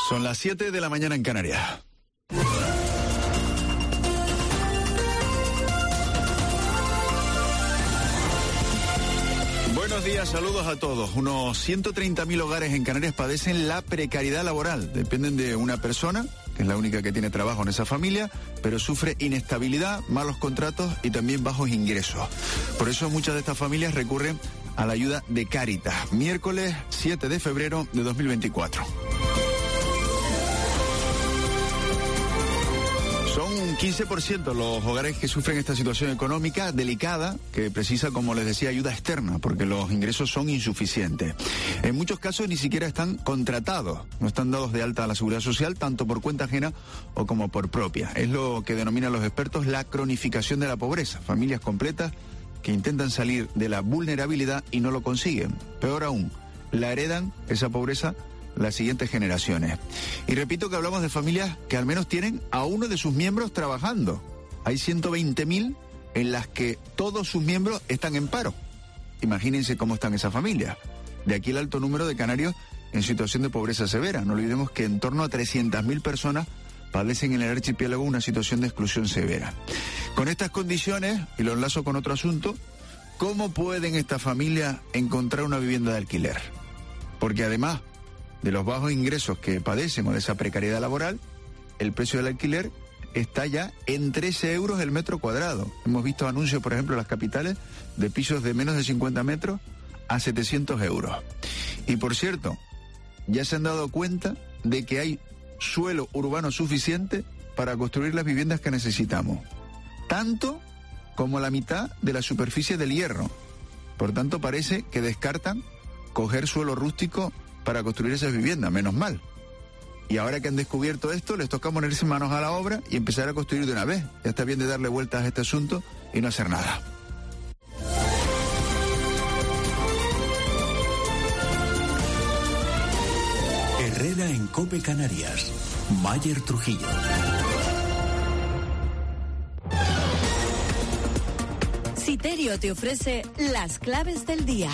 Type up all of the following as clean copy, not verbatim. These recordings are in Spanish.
Son las 7 de la mañana en Canarias. Buenos días, saludos a todos. Unos 130.000 hogares en Canarias padecen la precariedad laboral. Dependen de una persona, que es la única que tiene trabajo en esa familia, pero sufre inestabilidad, malos contratos y también bajos ingresos. Por eso muchas de estas familias recurren a la ayuda de Cáritas. Miércoles 7 de febrero de 2024. Son un 15% los hogares que sufren esta situación económica delicada, que precisa, como les decía, ayuda externa, porque los ingresos son insuficientes. En muchos casos ni siquiera están contratados, no están dados de alta a la Seguridad Social, tanto por cuenta ajena o como por propia. Es lo que denominan los expertos la cronificación de la pobreza. Familias completas que intentan salir de la vulnerabilidad y no lo consiguen. Peor aún, la heredan, esa pobreza, las siguientes generaciones. Y repito que hablamos de familias que al menos tienen a uno de sus miembros trabajando. Hay 120.000 en las que todos sus miembros están en paro. Imagínense cómo están esas familias. De aquí el alto número de canarios en situación de pobreza severa. No olvidemos que en torno a 300.000 personas padecen en el archipiélago una situación de exclusión severa. Con estas condiciones, y lo enlazo con otro asunto, ¿cómo pueden estas familias encontrar una vivienda de alquiler? Porque además de los bajos ingresos que padecen o de esa precariedad laboral, el precio del alquiler está ya en 13 euros el metro cuadrado. Hemos visto anuncios, por ejemplo, en las capitales de pisos de menos de 50 metros a 700 euros. Y por cierto, ya se han dado cuenta de que hay suelo urbano suficiente para construir las viviendas que necesitamos, tanto como la mitad de la superficie del Hierro. Por tanto, parece que descartan coger suelo rústico para construir esas viviendas, menos mal. Y ahora que han descubierto esto, les toca ponerse manos a la obra y empezar a construir de una vez. Ya está bien de darle vueltas a este asunto y no hacer nada. Herrera en COPE Canarias. Mayer Trujillo. Citerio te ofrece las claves del día.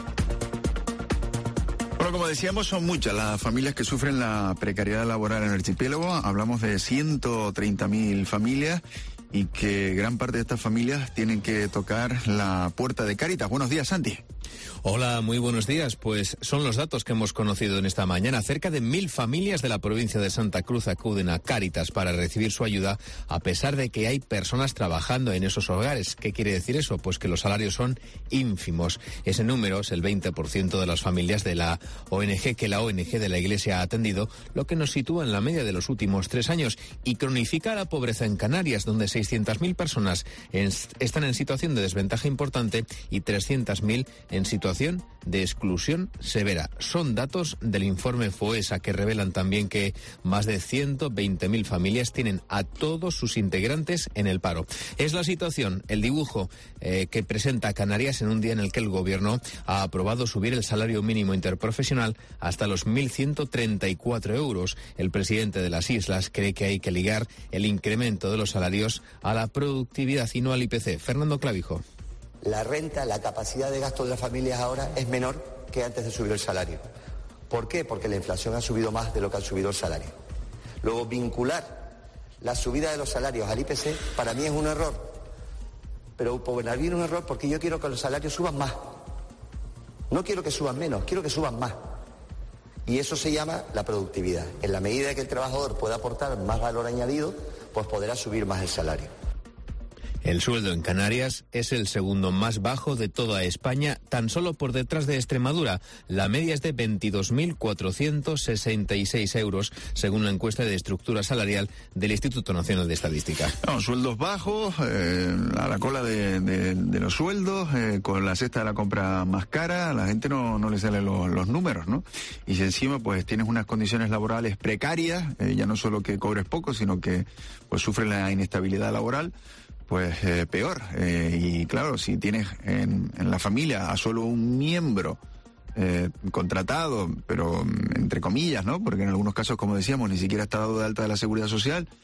Bueno, como decíamos, son muchas las familias que sufren la precariedad laboral en el archipiélago. Hablamos de 130.000 familias y que gran parte de estas familias tienen que tocar la puerta de Cáritas. Buenos días, Santi. Hola, muy buenos días. Pues son los datos que hemos conocido en esta mañana. Cerca de 1.000 familias de la provincia de Santa Cruz acuden a Cáritas para recibir su ayuda, a pesar de que hay personas trabajando en esos hogares. ¿Qué quiere decir eso? Pues que los salarios son ínfimos. Ese número es el 20% de las familias de la ONG que la ONG de la Iglesia ha atendido, lo que nos sitúa en la media de los últimos 3 años y cronifica la pobreza en Canarias, donde 600.000 personas están en situación de desventaja importante y 300.000 en situación de exclusión severa. Son datos del informe FOESA que revelan también que más de 120.000 familias tienen a todos sus integrantes en el paro. Es la situación, el dibujo que presenta Canarias en un día en el que el gobierno ha aprobado subir el salario mínimo interprofesional hasta los 1.134 euros. El presidente de las islas cree que hay que ligar el incremento de los salarios a la productividad y no al IPC. Fernando Clavijo. La renta, la capacidad de gasto de las familias ahora es menor que antes de subir el salario. ¿Por qué? Porque la inflación ha subido más de lo que ha subido el salario. Luego, vincular la subida de los salarios al IPC para mí es un error. Pero por Benalví es un error porque yo quiero que los salarios suban más. No quiero que suban menos, quiero que suban más. Y eso se llama la productividad. En la medida que el trabajador pueda aportar más valor añadido, pues podrá subir más el salario. El sueldo en Canarias es el segundo más bajo de toda España, tan solo por detrás de Extremadura. La media es de 22.466 euros, según la encuesta de estructura salarial del Instituto Nacional de Estadística. No, sueldos bajos, a la cola de los sueldos, con la cesta de la compra más cara, a la gente no le salen los números, ¿no? Y si encima pues tienes unas condiciones laborales precarias, ya no solo que cobres poco, sino que pues sufres la inestabilidad laboral, pues peor. Y claro, si tienes en la familia a solo un miembro contratado, pero entre comillas, ¿no? Porque en algunos casos, como decíamos, ni siquiera está dado de alta de la Seguridad Social,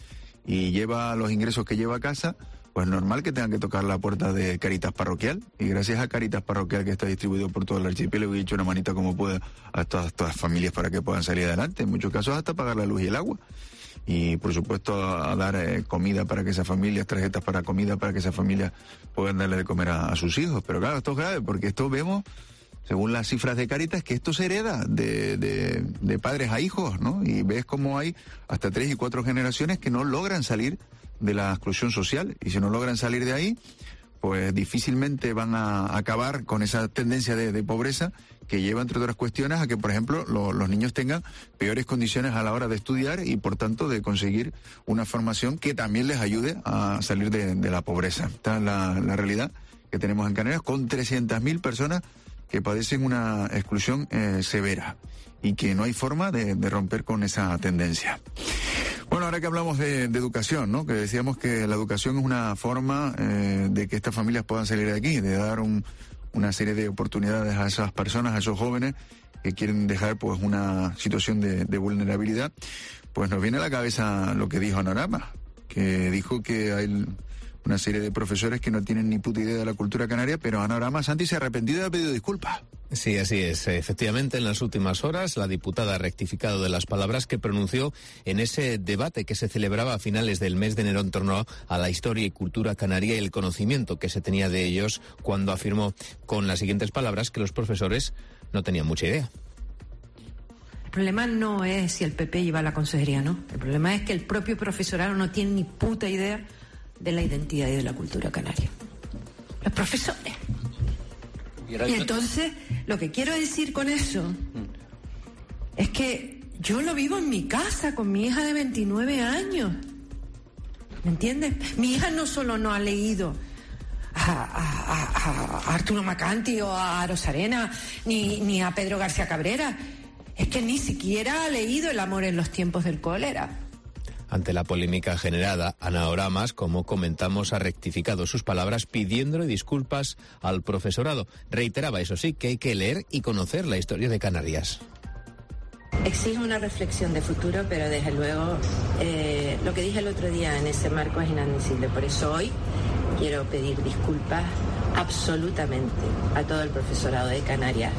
y lleva los ingresos que lleva a casa, pues normal que tengan que tocar la puerta de Cáritas Parroquial, y gracias a Cáritas Parroquial, que está distribuido por todo el archipiélago, he hecho una manita como pueda a todas las familias para que puedan salir adelante, en muchos casos hasta pagar la luz y el agua. Y por supuesto a dar comida para que esas familias, tarjetas para comida para que esas familias puedan darle de comer a sus hijos. Pero claro, esto es grave, porque esto vemos, según las cifras de Cáritas, que esto se hereda de padres a hijos, ¿no? Y ves cómo hay hasta 3 y 4 generaciones que no logran salir de la exclusión social, y si no logran salir de ahí, pues difícilmente van a acabar con esa tendencia de pobreza que lleva, entre otras cuestiones, a que, por ejemplo, los niños tengan peores condiciones a la hora de estudiar y, por tanto, de conseguir una formación que también les ayude a salir de la pobreza. Esta es la realidad que tenemos en Canarias, con 300.000 personas que padecen una exclusión severa y que no hay forma de romper con esa tendencia. Bueno, ahora que hablamos de educación, ¿no? Que decíamos que la educación es una forma de que estas familias puedan salir de aquí, de dar una serie de oportunidades a esas personas, a esos jóvenes que quieren dejar pues una situación de vulnerabilidad. Pues nos viene a la cabeza lo que dijo Anorama, que dijo que hay una serie de profesores que no tienen ni puta idea de la cultura canaria, pero Anorama, Santi, se ha arrepentido y ha pedido disculpas. Sí, así es. Efectivamente, en las últimas horas, la diputada ha rectificado de las palabras que pronunció en ese debate que se celebraba a finales del mes de enero en torno a la historia y cultura canaria y el conocimiento que se tenía de ellos, cuando afirmó con las siguientes palabras que los profesores no tenían mucha idea. El problema no es si el PP lleva la consejería, ¿no? El problema es que el propio profesorado no tiene ni puta idea de la identidad y de la cultura canaria. Los profesores. Y entonces, lo que quiero decir con eso es que yo lo vivo en mi casa con mi hija de 29 años. ¿Me entiendes? Mi hija no solo no ha leído a Arturo Macanti o a Rosarena ni a Pedro García Cabrera, es que ni siquiera ha leído El amor en los tiempos del cólera. Ante la polémica generada, Ana Oramas, como comentamos, ha rectificado sus palabras pidiéndole disculpas al profesorado. Reiteraba, eso sí, que hay que leer y conocer la historia de Canarias. Exige una reflexión de futuro, pero desde luego lo que dije el otro día en ese marco es inadmisible. Por eso hoy quiero pedir disculpas absolutamente a todo el profesorado de Canarias,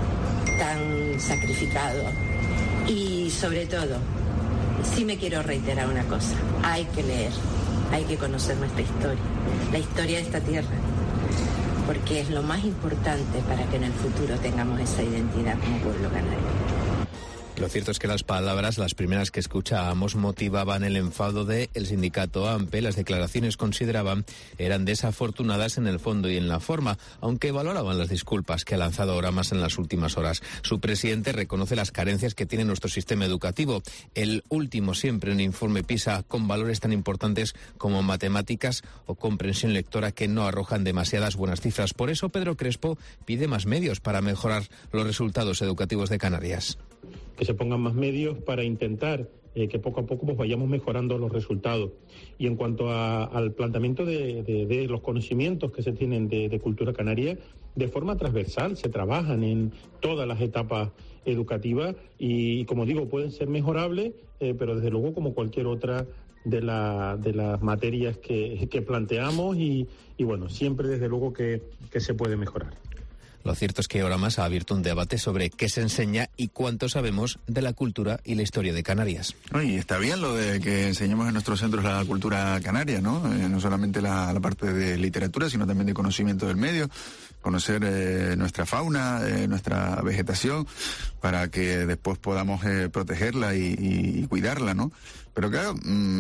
tan sacrificado. Y sobre todo, sí me quiero reiterar una cosa: hay que leer, hay que conocer nuestra historia, la historia de esta tierra, porque es lo más importante para que en el futuro tengamos esa identidad como pueblo canario. Lo cierto es que las palabras, las primeras que escuchábamos, motivaban el enfado del sindicato AMPE. Las declaraciones, consideraban, eran desafortunadas en el fondo y en la forma, aunque valoraban las disculpas que ha lanzado Oramas en las últimas horas. Su presidente reconoce las carencias que tiene nuestro sistema educativo, el último siempre en informe PISA, con valores tan importantes como matemáticas o comprensión lectora, que no arrojan demasiadas buenas cifras. Por eso Pedro Crespo pide más medios para mejorar los resultados educativos de Canarias. Que se pongan más medios para intentar que poco a poco pues vayamos mejorando los resultados. Y en cuanto al planteamiento de los conocimientos que se tienen de cultura canaria, de forma transversal se trabajan en todas las etapas educativas y, como digo, pueden ser mejorables, pero desde luego como cualquier otra de las materias que planteamos y bueno, siempre desde luego que se puede mejorar. Lo cierto es que Oramas ha abierto un debate sobre qué se enseña y cuánto sabemos de la cultura y la historia de Canarias. Y está bien lo de que enseñemos en nuestros centros la cultura canaria, ¿no? No solamente la parte de literatura, sino también de conocimiento del medio, conocer nuestra fauna, nuestra vegetación, para que después podamos protegerla y cuidarla, ¿no? Pero claro,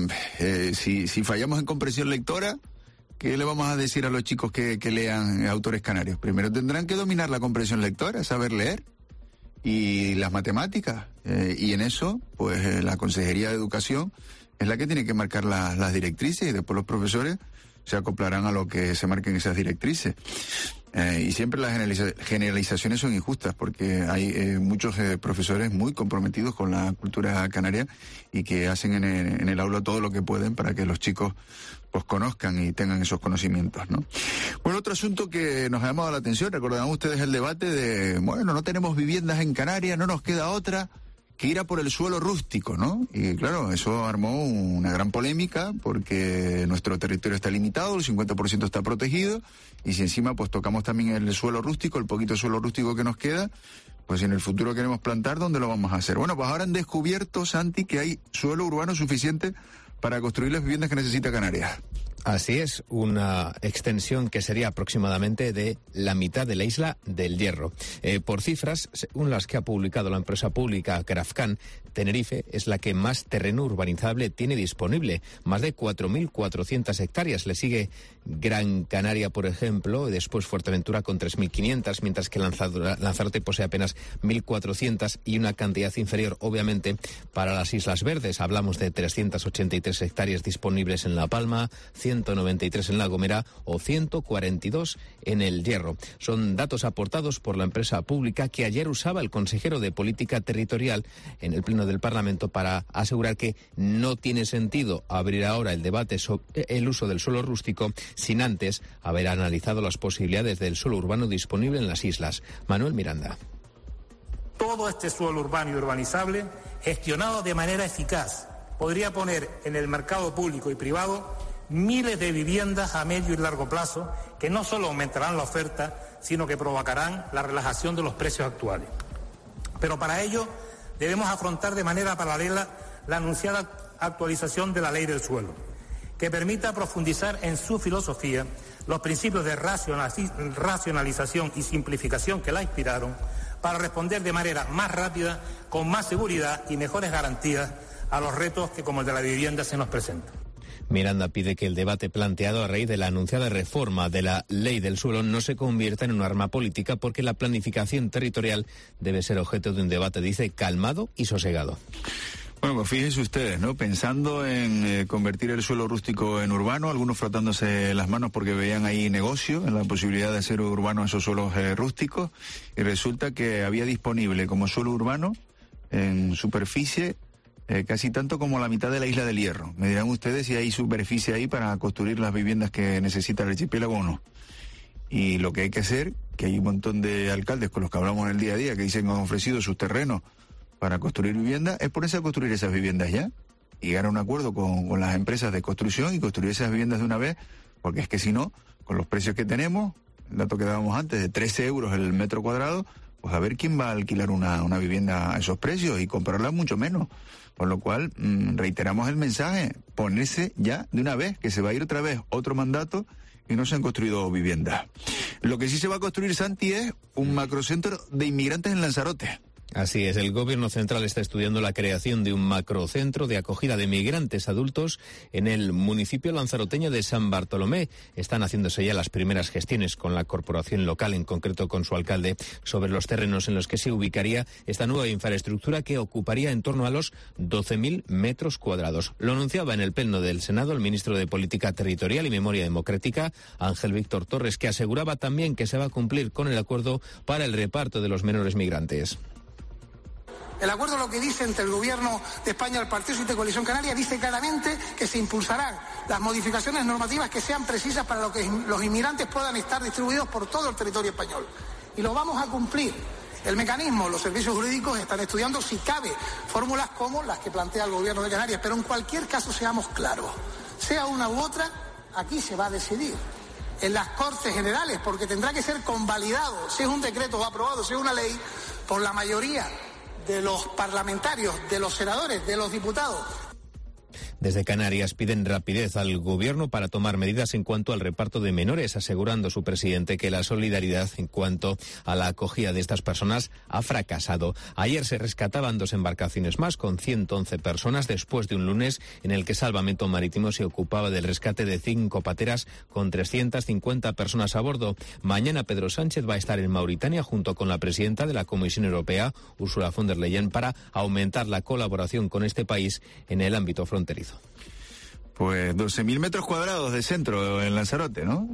si fallamos en comprensión lectora, ¿qué le vamos a decir a los chicos que lean autores canarios? Primero tendrán que dominar la comprensión lectora, saber leer, y las matemáticas. Y en eso, pues la Consejería de Educación es la que tiene que marcar las directrices, y después los profesores se acoplarán a lo que se marquen esas directrices. Y siempre las generalizaciones son injustas, porque hay muchos profesores muy comprometidos con la cultura canaria y que hacen en el aula todo lo que pueden para que los chicos pues conozcan y tengan esos conocimientos, ¿no? Bueno, otro asunto que nos ha llamado la atención, recordarán ustedes el debate de, bueno, no tenemos viviendas en Canarias, no nos queda otra que ir a por el suelo rústico, ¿no? Y claro, eso armó una gran polémica porque nuestro territorio está limitado, el 50% está protegido, y si encima pues tocamos también el suelo rústico, el poquito suelo rústico que nos queda, pues si en el futuro queremos plantar, ¿dónde lo vamos a hacer? Bueno, pues ahora han descubierto, Santi, que hay suelo urbano suficiente para construir las viviendas que necesita Canarias. Así es, una extensión que sería aproximadamente de la mitad de la isla del Hierro. Por cifras, según las que ha publicado la empresa pública Grafcan, Tenerife es la que más terreno urbanizable tiene disponible, más de 4.400 hectáreas. Le sigue Gran Canaria, por ejemplo, y después Fuerteventura con 3.500, mientras que Lanzarote posee apenas 1.400 y una cantidad inferior, obviamente, para las Islas Verdes. Hablamos de 383 hectáreas disponibles en La Palma, 193 en La Gomera o 142 en El Hierro. Son datos aportados por la empresa pública que ayer usaba el consejero de Política Territorial en el Pleno del Parlamento para asegurar que no tiene sentido abrir ahora el debate sobre el uso del suelo rústico sin antes haber analizado las posibilidades del suelo urbano disponible en las islas. Manuel Miranda. Todo este suelo urbano y urbanizable, gestionado de manera eficaz, podría poner en el mercado público y privado miles de viviendas a medio y largo plazo que no solo aumentarán la oferta, sino que provocarán la relajación de los precios actuales. Pero para ello debemos afrontar de manera paralela la anunciada actualización de la Ley del Suelo, que permita profundizar en su filosofía los principios de racionalización y simplificación que la inspiraron para responder de manera más rápida, con más seguridad y mejores garantías a los retos que, como el de la vivienda, se nos presentan. Miranda pide que el debate planteado a raíz de la anunciada reforma de la Ley del Suelo no se convierta en un arma política, porque la planificación territorial debe ser objeto de un debate, dice, calmado y sosegado. Bueno, pues fíjense ustedes, ¿no? Pensando en convertir el suelo rústico en urbano, algunos frotándose las manos porque veían ahí negocio, en la posibilidad de hacer urbano esos suelos rústicos, y resulta que había disponible como suelo urbano en superficie casi tanto como la mitad de la isla del Hierro. Me dirán ustedes si hay superficie ahí para construir las viviendas que necesita el archipiélago o no. Y lo que hay que hacer, que hay un montón de alcaldes con los que hablamos en el día a día que dicen que han ofrecido sus terrenos para construir viviendas, es ponerse a construir esas viviendas ya y llegar a un acuerdo con las empresas de construcción y construir esas viviendas de una vez, porque es que si no, con los precios que tenemos, el dato que dábamos antes de 13 euros el metro cuadrado, pues a ver quién va a alquilar una vivienda a esos precios y comprarla mucho menos. Por lo cual, reiteramos el mensaje, ponerse ya de una vez, que se va a ir otra vez otro mandato y no se han construido viviendas. Lo que sí se va a construir, Santi, es un macrocentro de inmigrantes en Lanzarote. Así es, el Gobierno central está estudiando la creación de un macrocentro de acogida de migrantes adultos en el municipio lanzaroteño de San Bartolomé. Están haciéndose ya las primeras gestiones con la corporación local, en concreto con su alcalde, sobre los terrenos en los que se ubicaría esta nueva infraestructura que ocuparía en torno a los 12.000 metros cuadrados. Lo anunciaba en el Pleno del Senado el ministro de Política Territorial y Memoria Democrática, Ángel Víctor Torres, que aseguraba también que se va a cumplir con el acuerdo para el reparto de los menores migrantes. El acuerdo lo que dice entre el Gobierno de España y el Partido Socialista de Coalición Canaria dice claramente que se impulsarán las modificaciones normativas que sean precisas para que los inmigrantes puedan estar distribuidos por todo el territorio español. Y lo vamos a cumplir. El mecanismo, los servicios jurídicos están estudiando si cabe fórmulas como las que plantea el Gobierno de Canarias, pero en cualquier caso seamos claros, sea una u otra, aquí se va a decidir en las Cortes Generales, porque tendrá que ser convalidado, si es un decreto o aprobado, si es una ley, por la mayoría de los parlamentarios, de los senadores, de los diputados. Desde Canarias piden rapidez al Gobierno para tomar medidas en cuanto al reparto de menores, asegurando su presidente que la solidaridad en cuanto a la acogida de estas personas ha fracasado. Ayer se rescataban 2 embarcaciones más con 111 personas después de un lunes en el que Salvamento Marítimo se ocupaba del rescate de 5 pateras con 350 personas a bordo. Mañana Pedro Sánchez va a estar en Mauritania junto con la presidenta de la Comisión Europea, Ursula von der Leyen, para aumentar la colaboración con este país en el ámbito fronterizo. Pues 12.000 metros cuadrados de centro en Lanzarote, ¿no?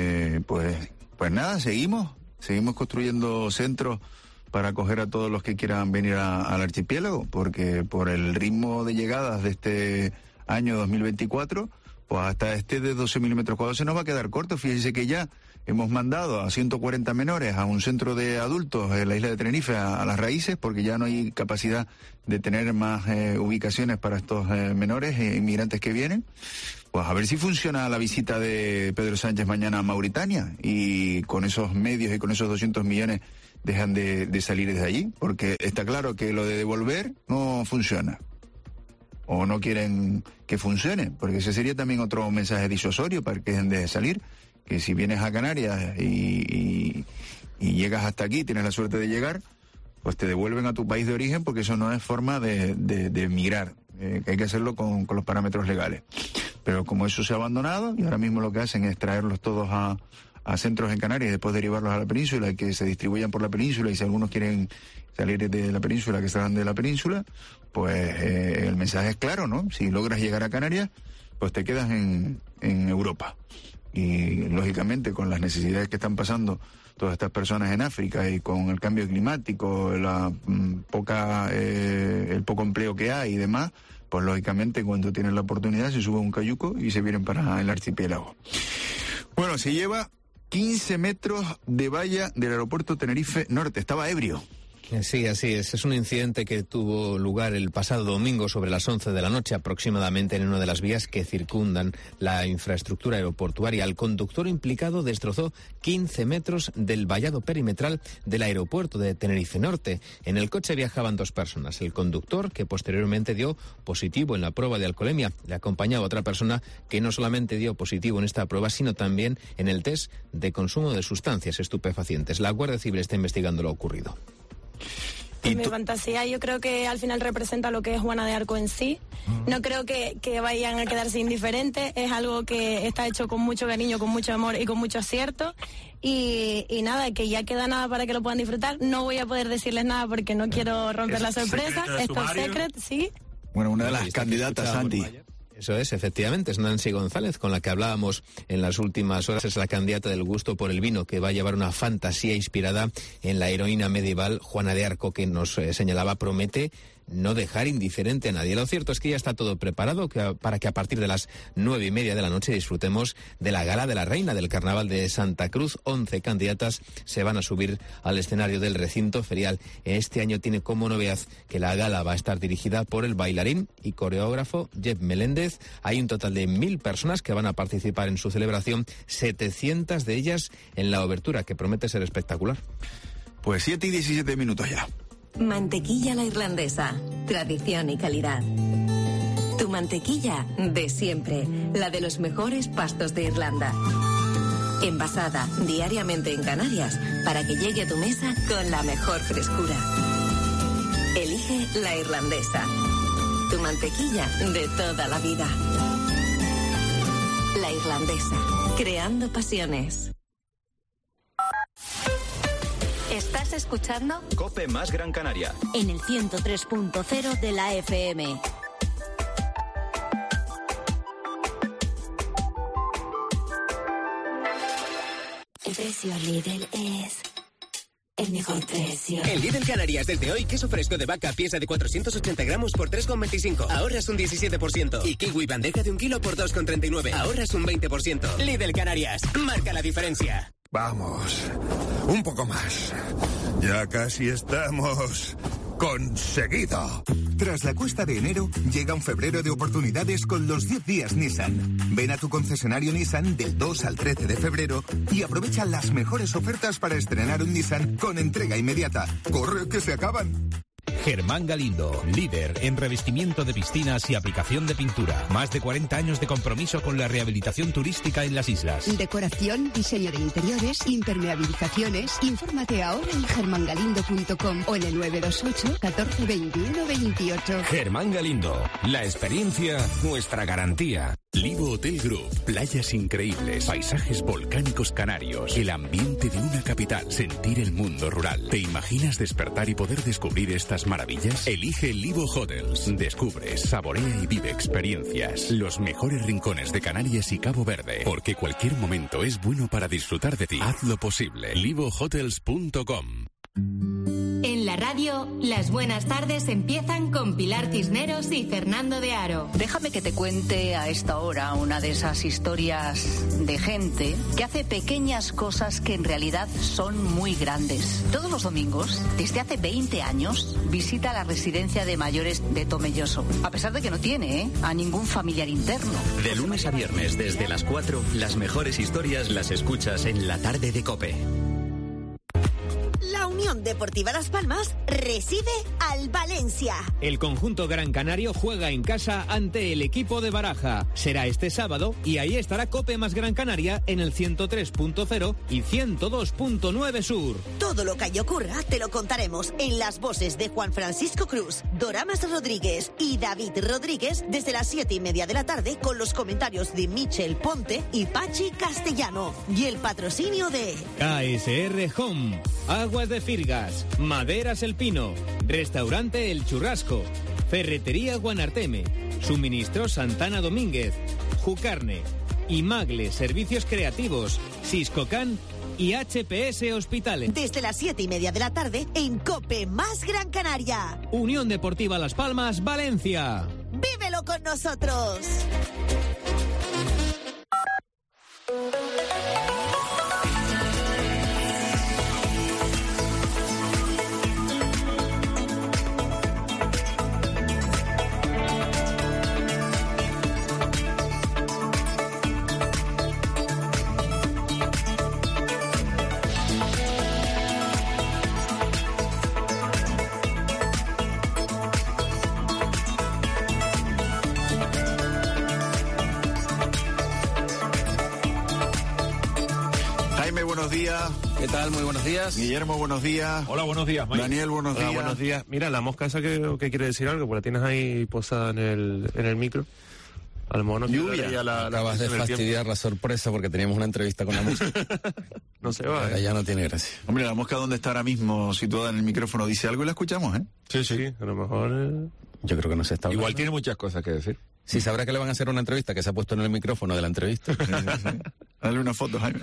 Pues nada, seguimos construyendo centros para acoger a todos los que quieran venir al archipiélago, porque por el ritmo de llegadas de este año 2024, pues hasta este de 12 milímetros cuadrados se nos va a quedar corto. Fíjense que ya hemos mandado a 140 menores a un centro de adultos en la isla de Tenerife, a Las Raíces, porque ya no hay capacidad de tener más ubicaciones para estos menores inmigrantes que vienen. Pues a ver si funciona la visita de Pedro Sánchez mañana a Mauritania y con esos medios y con esos 200 millones dejan de salir de allí, porque está claro que lo de devolver no funciona. O no quieren que funcione, porque ese sería también otro mensaje disuasorio para que dejen de salir, que si vienes a Canarias y llegas hasta aquí, tienes la suerte de llegar, pues te devuelven a tu país de origen, porque eso no es forma de emigrar, que hay que hacerlo con los parámetros legales. Pero como eso se ha abandonado, y ahora mismo lo que hacen es traerlos todos a centros en Canarias y después derivarlos a la península y que se distribuyan por la península, y si algunos quieren salir de la península, que salgan de la península, pues el mensaje es claro, ¿no? Si logras llegar a Canarias, pues te quedas en Europa. Y lógicamente con las necesidades que están pasando todas estas personas en África y con el cambio climático, el poco empleo que hay y demás, pues lógicamente cuando tienen la oportunidad se suben un cayuco y se vienen para el archipiélago. Bueno, se lleva 15 metros de valla del aeropuerto Tenerife Norte. Estaba ebrio. Sí, así es. Es un incidente que tuvo lugar el pasado domingo sobre las 11 de la noche aproximadamente en una de las vías que circundan la infraestructura aeroportuaria. El conductor implicado destrozó 15 metros del vallado perimetral del aeropuerto de Tenerife Norte. En el coche viajaban 2 personas. El conductor, que posteriormente dio positivo en la prueba de alcoholemia. Le acompañaba otra persona que no solamente dio positivo en esta prueba, sino también en el test de consumo de sustancias estupefacientes. La Guardia Civil está investigando lo ocurrido. En mi fantasía yo creo que al final representa lo que es Juana de Arco en sí. No creo que vayan a quedarse indiferentes. Es algo que está hecho con mucho cariño, con mucho amor y con mucho acierto. Y nada, que ya queda nada para que lo puedan disfrutar. No voy a poder decirles nada porque no quiero romper la sorpresa. Esto es secret, sí. Bueno, una de las candidatas, Santi. Eso es, efectivamente, es Nancy González, con la que hablábamos en las últimas horas. Es la candidata del gusto por el vino, que va a llevar una fantasía inspirada en la heroína medieval Juana de Arco, que nos señalaba, promete no dejar indiferente a nadie. Lo cierto es que ya está todo preparado para que a partir de las 9:30 de la noche disfrutemos de la Gala de la Reina del Carnaval de Santa Cruz. 11 candidatas se van a subir al escenario del recinto ferial. Este año tiene como novedad que la gala va a estar dirigida por el bailarín y coreógrafo Jeff Meléndez. Hay un total de 1.000 personas que van a participar en su celebración, 700 de ellas en la obertura, que promete ser espectacular. Pues 7:17 ya. Mantequilla La Irlandesa, tradición y calidad. Tu mantequilla de siempre, la de los mejores pastos de Irlanda. Envasada diariamente en Canarias para que llegue a tu mesa con la mejor frescura. Elige La Irlandesa, tu mantequilla de toda la vida. La Irlandesa, creando pasiones. ¿Estás escuchando? COPE más Gran Canaria. En el 103.0 de la FM. El precio Lidl es el mejor precio. En Lidl Canarias, desde hoy, queso fresco de vaca, pieza de 480 gramos por 3,25. Ahorras un 17%. Y kiwi bandeja de 1 kilo por 2,39. Ahorras un 20%. Lidl Canarias, marca la diferencia. Vamos, un poco más. Ya casi estamos conseguido. Tras la cuesta de enero, llega un febrero de oportunidades con los 10 días Nissan. Ven a tu concesionario Nissan del 2 al 13 de febrero y aprovecha las mejores ofertas para estrenar un Nissan con entrega inmediata. ¡Corre, que se acaban! Germán Galindo, líder en revestimiento de piscinas y aplicación de pintura. Más de 40 años de compromiso con la rehabilitación turística en las islas. Decoración, diseño de interiores, impermeabilizaciones. Infórmate ahora en germangalindo.com o en el 928 14 21 28. Germán Galindo, la experiencia, nuestra garantía. Livo Hotel Group, playas increíbles, paisajes volcánicos canarios, el ambiente de una capital, sentir el mundo rural. ¿Te imaginas despertar y poder descubrir estas maravillas? Elige Livo Hotels. Descubre, saborea y vive experiencias. Los mejores rincones de Canarias y Cabo Verde. Porque cualquier momento es bueno para disfrutar de ti. Haz lo posible. LivoHotels.com. En la radio, las buenas tardes empiezan con Pilar Cisneros y Fernando de Aro. Déjame que te cuente a esta hora una de esas historias de gente que hace pequeñas cosas que en realidad son muy grandes. Todos los domingos, desde hace 20 años, visita la residencia de mayores de Tomelloso, a pesar de que no tiene a ningún familiar interno. De lunes a viernes, desde las 4, las mejores historias las escuchas en la tarde de COPE. La Unión Deportiva Las Palmas recibe al Valencia. El conjunto gran canario juega en casa ante el equipo de Baraja. Será este sábado y ahí estará COPE más Gran Canaria en el 103.0 y 102.9 Sur. Todo lo que ahí ocurra te lo contaremos en las voces de Juan Francisco Cruz, Doramas Rodríguez y David Rodríguez desde las 7:30 de la tarde con los comentarios de Michel Ponte y Pachi Castellano y el patrocinio de KSR Home, Aguas de Firgas, Maderas El Pino, Restaurante El Churrasco, Ferretería Guanarteme, Suministro Santana Domínguez, Jucarne, Imagle Servicios Creativos, Siscocan y HPS Hospitales. Desde las 7:30 de la tarde en COPE más Gran Canaria. Unión Deportiva Las Palmas, Valencia. ¡Vívelo con nosotros! ¿Qué tal? Muy buenos días. Guillermo, buenos días. Hola, buenos días, Mike. Daniel, buenos días. Buenos días. Mira, la mosca esa que quiere decir algo, pues la tienes ahí posada en el micro. Al mono. Lluvia. Acabas de fastidiar la sorpresa porque teníamos una entrevista con la mosca. No se va. Ya no tiene gracia. Hombre, la mosca donde está ahora mismo situada en el micrófono dice algo y la escuchamos, ¿eh? Sí, a lo mejor... Yo creo que no se está hablando. Igual tiene muchas cosas que decir. Sí, sabrá que le van a hacer una entrevista, que se ha puesto en el micrófono de la entrevista. Dale una foto, Jaime.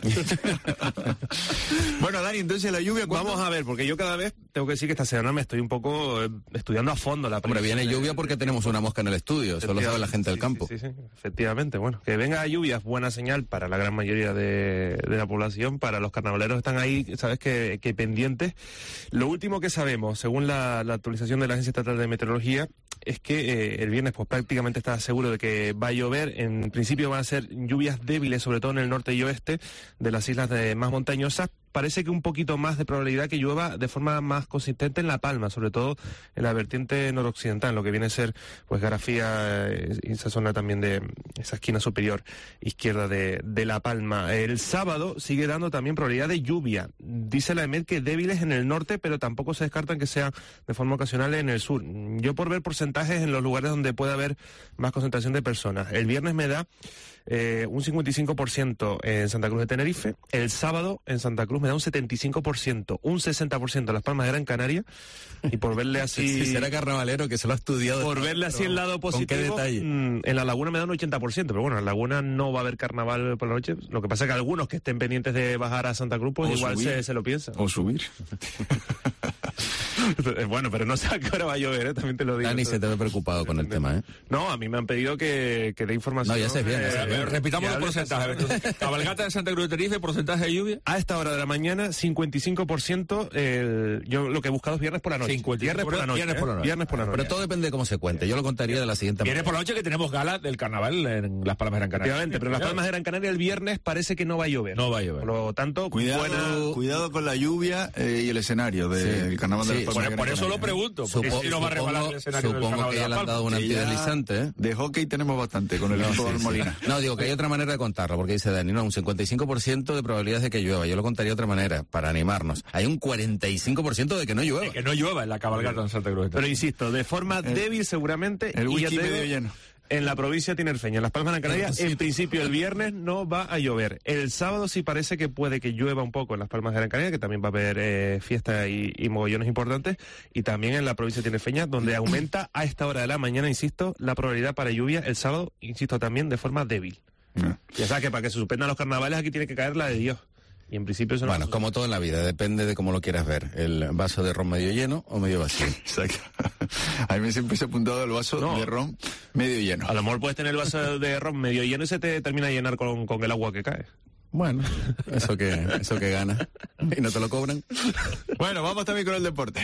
Bueno, Dani, entonces la lluvia... Vamos a ver, porque yo cada vez tengo que decir que esta semana me estoy un poco estudiando a fondo la Hombre, viene lluvia porque tenemos una mosca en el estudio, eso lo sabe la gente del campo. Sí, efectivamente. Bueno, que venga lluvia es buena señal para la gran mayoría de la población, para los carnavaleros están ahí, sabes que pendientes. Lo último que sabemos, según la actualización de la Agencia Estatal de Meteorología, es que el viernes pues prácticamente está seguro de que va a llover. En principio van a ser lluvias débiles, sobre todo en el norte y oeste de las islas más montañosas. Parece que un poquito más de probabilidad que llueva de forma más consistente en La Palma, sobre todo en la vertiente noroccidental, lo que viene a ser pues Garafía y esa zona también de esa esquina superior izquierda de La Palma. El sábado sigue dando también probabilidad de lluvia. Dice la EMET que débiles en el norte, pero tampoco se descartan que sean de forma ocasional en el sur. Yo por ver porcentajes en los lugares donde puede haber más concentración de personas. El viernes me da un 55% en Santa Cruz de Tenerife, el sábado en Santa Cruz me da un 75%, un 60% en Las Palmas de Gran Canaria, y por verle así... Si será carnavalero que se lo ha estudiado. Por verle así el lado positivo, ¿con qué detalle? En La Laguna me da un 80%, pero bueno, en La Laguna no va a haber carnaval por la noche, lo que pasa es que algunos que estén pendientes de bajar a Santa Cruz, pues igual se lo piensan. O subir. Bueno, pero no sé a qué hora va a llover, también te lo digo. Dani se te ve preocupado con el tema, ¿eh? No, a mí me han pedido que dé información. No, ya sé bien. Repitamos los porcentajes. Cabalgata de Santa Cruz de Tenerife, porcentaje de lluvia. A esta hora de la mañana, 55%. Yo lo que he buscado es viernes por la noche. Viernes por la noche. Viernes por la noche. Pero todo depende de cómo se cuente. Yo lo contaría de la siguiente manera. Viernes por la noche que tenemos gala del carnaval en Las Palmas de Gran Canaria. Efectivamente, pero en Las Palmas de Gran Canaria el viernes parece que no va a llover. No va a llover. Por lo tanto, cuidado con la lluvia y el escenario del carnaval de Las Palmas de Gran Canaria. Por eso lo pregunto. Supongo que ya le han dado un antideslizante, ¿eh? De hockey tenemos bastante con el equipo del Molina. No, digo que hay otra manera de contarlo, porque dice Dani, no, un 55% de probabilidades de que llueva. Yo lo contaría de otra manera, para animarnos. Hay un 45% de que no llueva. De que no llueva en la cabalgata en Santa Cruz. Pero insisto, de forma débil seguramente. El whisky medio lleno. En la provincia tinerfeña, en Las Palmas de Gran Canaria, en principio el viernes no va a llover. El sábado sí parece que puede que llueva un poco en Las Palmas de Gran Canaria, que también va a haber fiestas y mogollones importantes, y también en la provincia tinerfeña, donde aumenta a esta hora de la mañana, insisto, la probabilidad para lluvia el sábado, insisto, también de forma débil. Ya sabes que para que se suspendan los carnavales aquí tiene que caer la de Dios. Y en principio eso no. Bueno, como todo en la vida, depende de cómo lo quieras ver. El vaso de ron medio lleno o medio vacío. Exacto. A mí siempre se ha apuntado el vaso de ron medio lleno. A lo mejor puedes tener el vaso de ron medio lleno y se te termina de llenar con el agua que cae. Bueno, eso que gana. Y no te lo cobran. Bueno, vamos también con el deporte.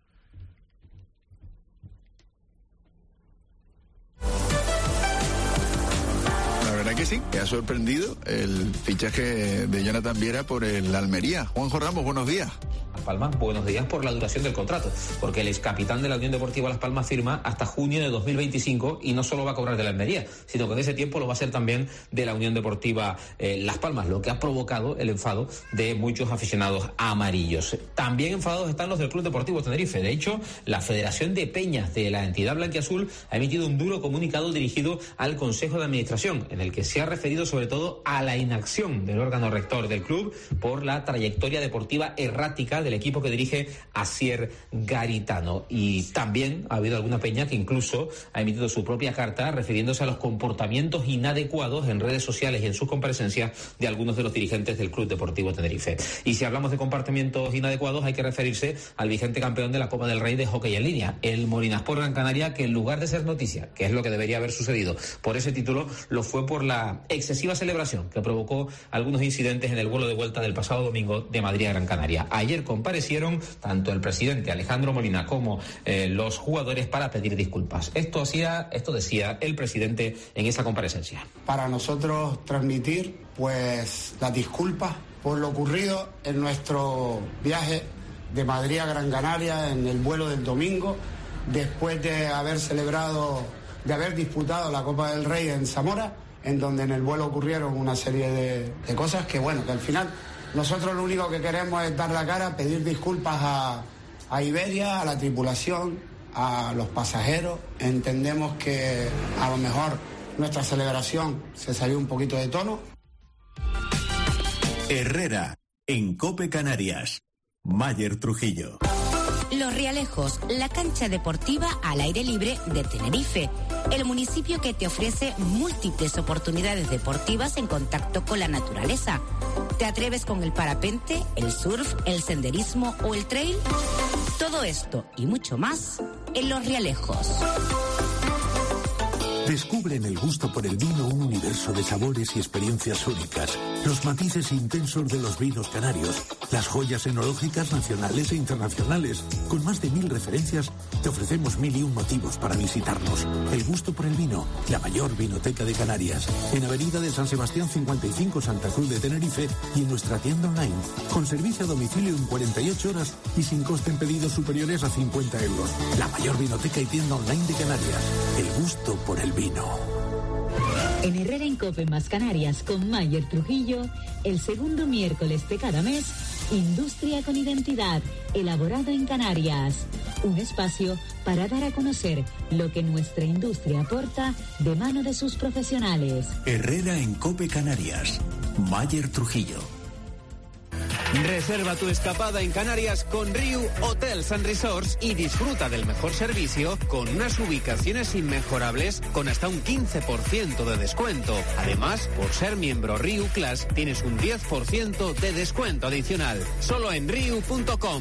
Que sí, que ha sorprendido el fichaje de Jonathan Viera por el Almería. Juanjo Ramos, buenos días. Las Palmas, buenos días por la duración del contrato, porque el excapitán de la Unión Deportiva Las Palmas firma hasta junio de 2025 y no solo va a cobrar de la Almería, sino que en ese tiempo lo va a hacer también de la Unión Deportiva Las Palmas, lo que ha provocado el enfado de muchos aficionados amarillos. También enfadados están los del Club Deportivo Tenerife. De hecho, la Federación de Peñas de la entidad blanquiazul ha emitido un duro comunicado dirigido al Consejo de Administración, en el que se ha referido sobre todo a la inacción del órgano rector del club por la trayectoria deportiva errática del equipo que dirige Asier Garitano. Y también ha habido alguna peña que incluso ha emitido su propia carta refiriéndose a los comportamientos inadecuados en redes sociales y en sus comparecencias de algunos de los dirigentes del Club Deportivo Tenerife. Y si hablamos de comportamientos inadecuados, hay que referirse al vigente campeón de la Copa del Rey de hockey en línea, el Molinasport Gran Canaria, que en lugar de ser noticia, que es lo que debería haber sucedido por ese título, lo fue por la excesiva celebración que provocó algunos incidentes en el vuelo de vuelta del pasado domingo de Madrid a Gran Canaria. Ayer comparecieron tanto el presidente Alejandro Molina como los jugadores para pedir disculpas. Esto decía el presidente en esa comparecencia. Para nosotros transmitir pues las disculpas por lo ocurrido en nuestro viaje de Madrid a Gran Canaria en el vuelo del domingo, después de haber disputado la Copa del Rey en Zamora, en donde en el vuelo ocurrieron una serie de cosas que al final nosotros lo único que queremos es dar la cara, pedir disculpas a Iberia, a la tripulación, a los pasajeros. Entendemos que a lo mejor nuestra celebración se salió un poquito de tono. Herrera, en COPE Canarias. Mayer Trujillo. Los Realejos, la cancha deportiva al aire libre de Tenerife. El municipio que te ofrece múltiples oportunidades deportivas en contacto con la naturaleza. ¿Te atreves con el parapente, el surf, el senderismo o el trail? Todo esto y mucho más en Los Realejos. Descubre en el gusto por el vino un universo de sabores y experiencias únicas, los matices intensos de los vinos canarios, las joyas enológicas nacionales e internacionales. Con más de 1000 referencias, te ofrecemos 1001 motivos para visitarnos. El gusto por el vino, la mayor vinoteca de Canarias. En Avenida de San Sebastián 55, Santa Cruz de Tenerife, y en nuestra tienda online, con servicio a domicilio en 48 horas y sin coste en pedidos superiores a 50 euros. La mayor vinoteca y tienda online de Canarias. El gusto por el vino. En Herrera en COPE más Canarias con Mayer Trujillo, el segundo miércoles de cada mes, Industria con Identidad, elaborado en Canarias. Un espacio para dar a conocer lo que nuestra industria aporta de mano de sus profesionales. Herrera en COPE Canarias. Mayer Trujillo. Reserva tu escapada en Canarias con Riu Hotels and Resorts y disfruta del mejor servicio con unas ubicaciones inmejorables con hasta un 15% de descuento. Además, por ser miembro Riu Class tienes un 10% de descuento adicional. Solo en riu.com.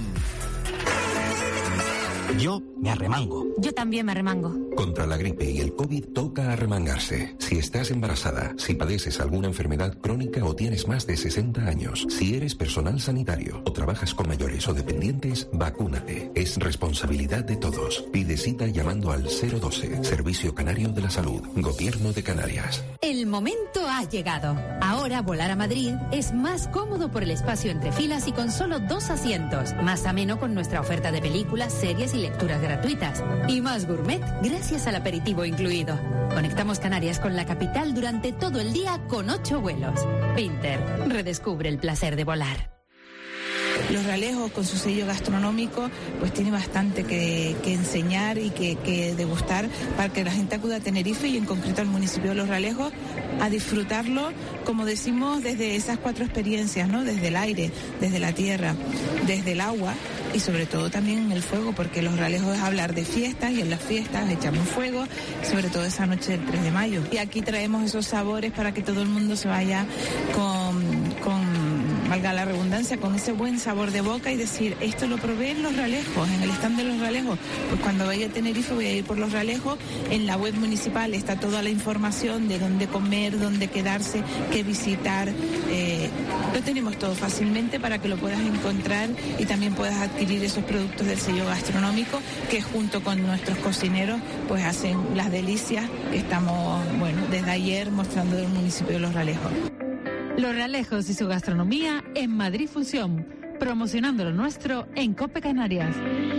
Yo me arremango. Yo también me arremango. Contra la gripe y el COVID toca arremangarse. Si estás embarazada, si padeces alguna enfermedad crónica o tienes más de 60 años, si eres personal sanitario o trabajas con mayores o dependientes, vacúnate. Es responsabilidad de todos. Pide cita llamando al 012, Servicio Canario de la Salud, Gobierno de Canarias. El momento ha llegado. Ahora volar a Madrid es más cómodo por el espacio entre filas y con solo 2 asientos. Más ameno con nuestra oferta de películas, series y lecturas gratuitas. Y más gourmet gracias al aperitivo incluido. Conectamos Canarias con la capital durante todo el día con 8 vuelos. Pinter, redescubre el placer de volar. Los Realejos, con su sello gastronómico, pues tiene bastante que enseñar y que degustar para que la gente acuda a Tenerife y en concreto al municipio de Los Realejos a disfrutarlo, como decimos, desde esas 4 experiencias, ¿no? Desde el aire, desde la tierra, desde el agua y sobre todo también en el fuego, porque Los Realejos es hablar de fiestas y en las fiestas echamos fuego, sobre todo esa noche del 3 de mayo. Y aquí traemos esos sabores para que todo el mundo se vaya con valga la redundancia, con ese buen sabor de boca y decir, esto lo probé en Los Realejos, en el stand de Los Realejos. Pues cuando vaya a Tenerife voy a ir por Los Realejos. En la web municipal está toda la información de dónde comer, dónde quedarse, qué visitar. Lo tenemos todo fácilmente para que lo puedas encontrar y también puedas adquirir esos productos del sello gastronómico que junto con nuestros cocineros pues hacen las delicias que estamos, desde ayer mostrando del municipio de Los Realejos. Los Realejos y su gastronomía en Madrid Fusión, promocionando lo nuestro en COPE Canarias.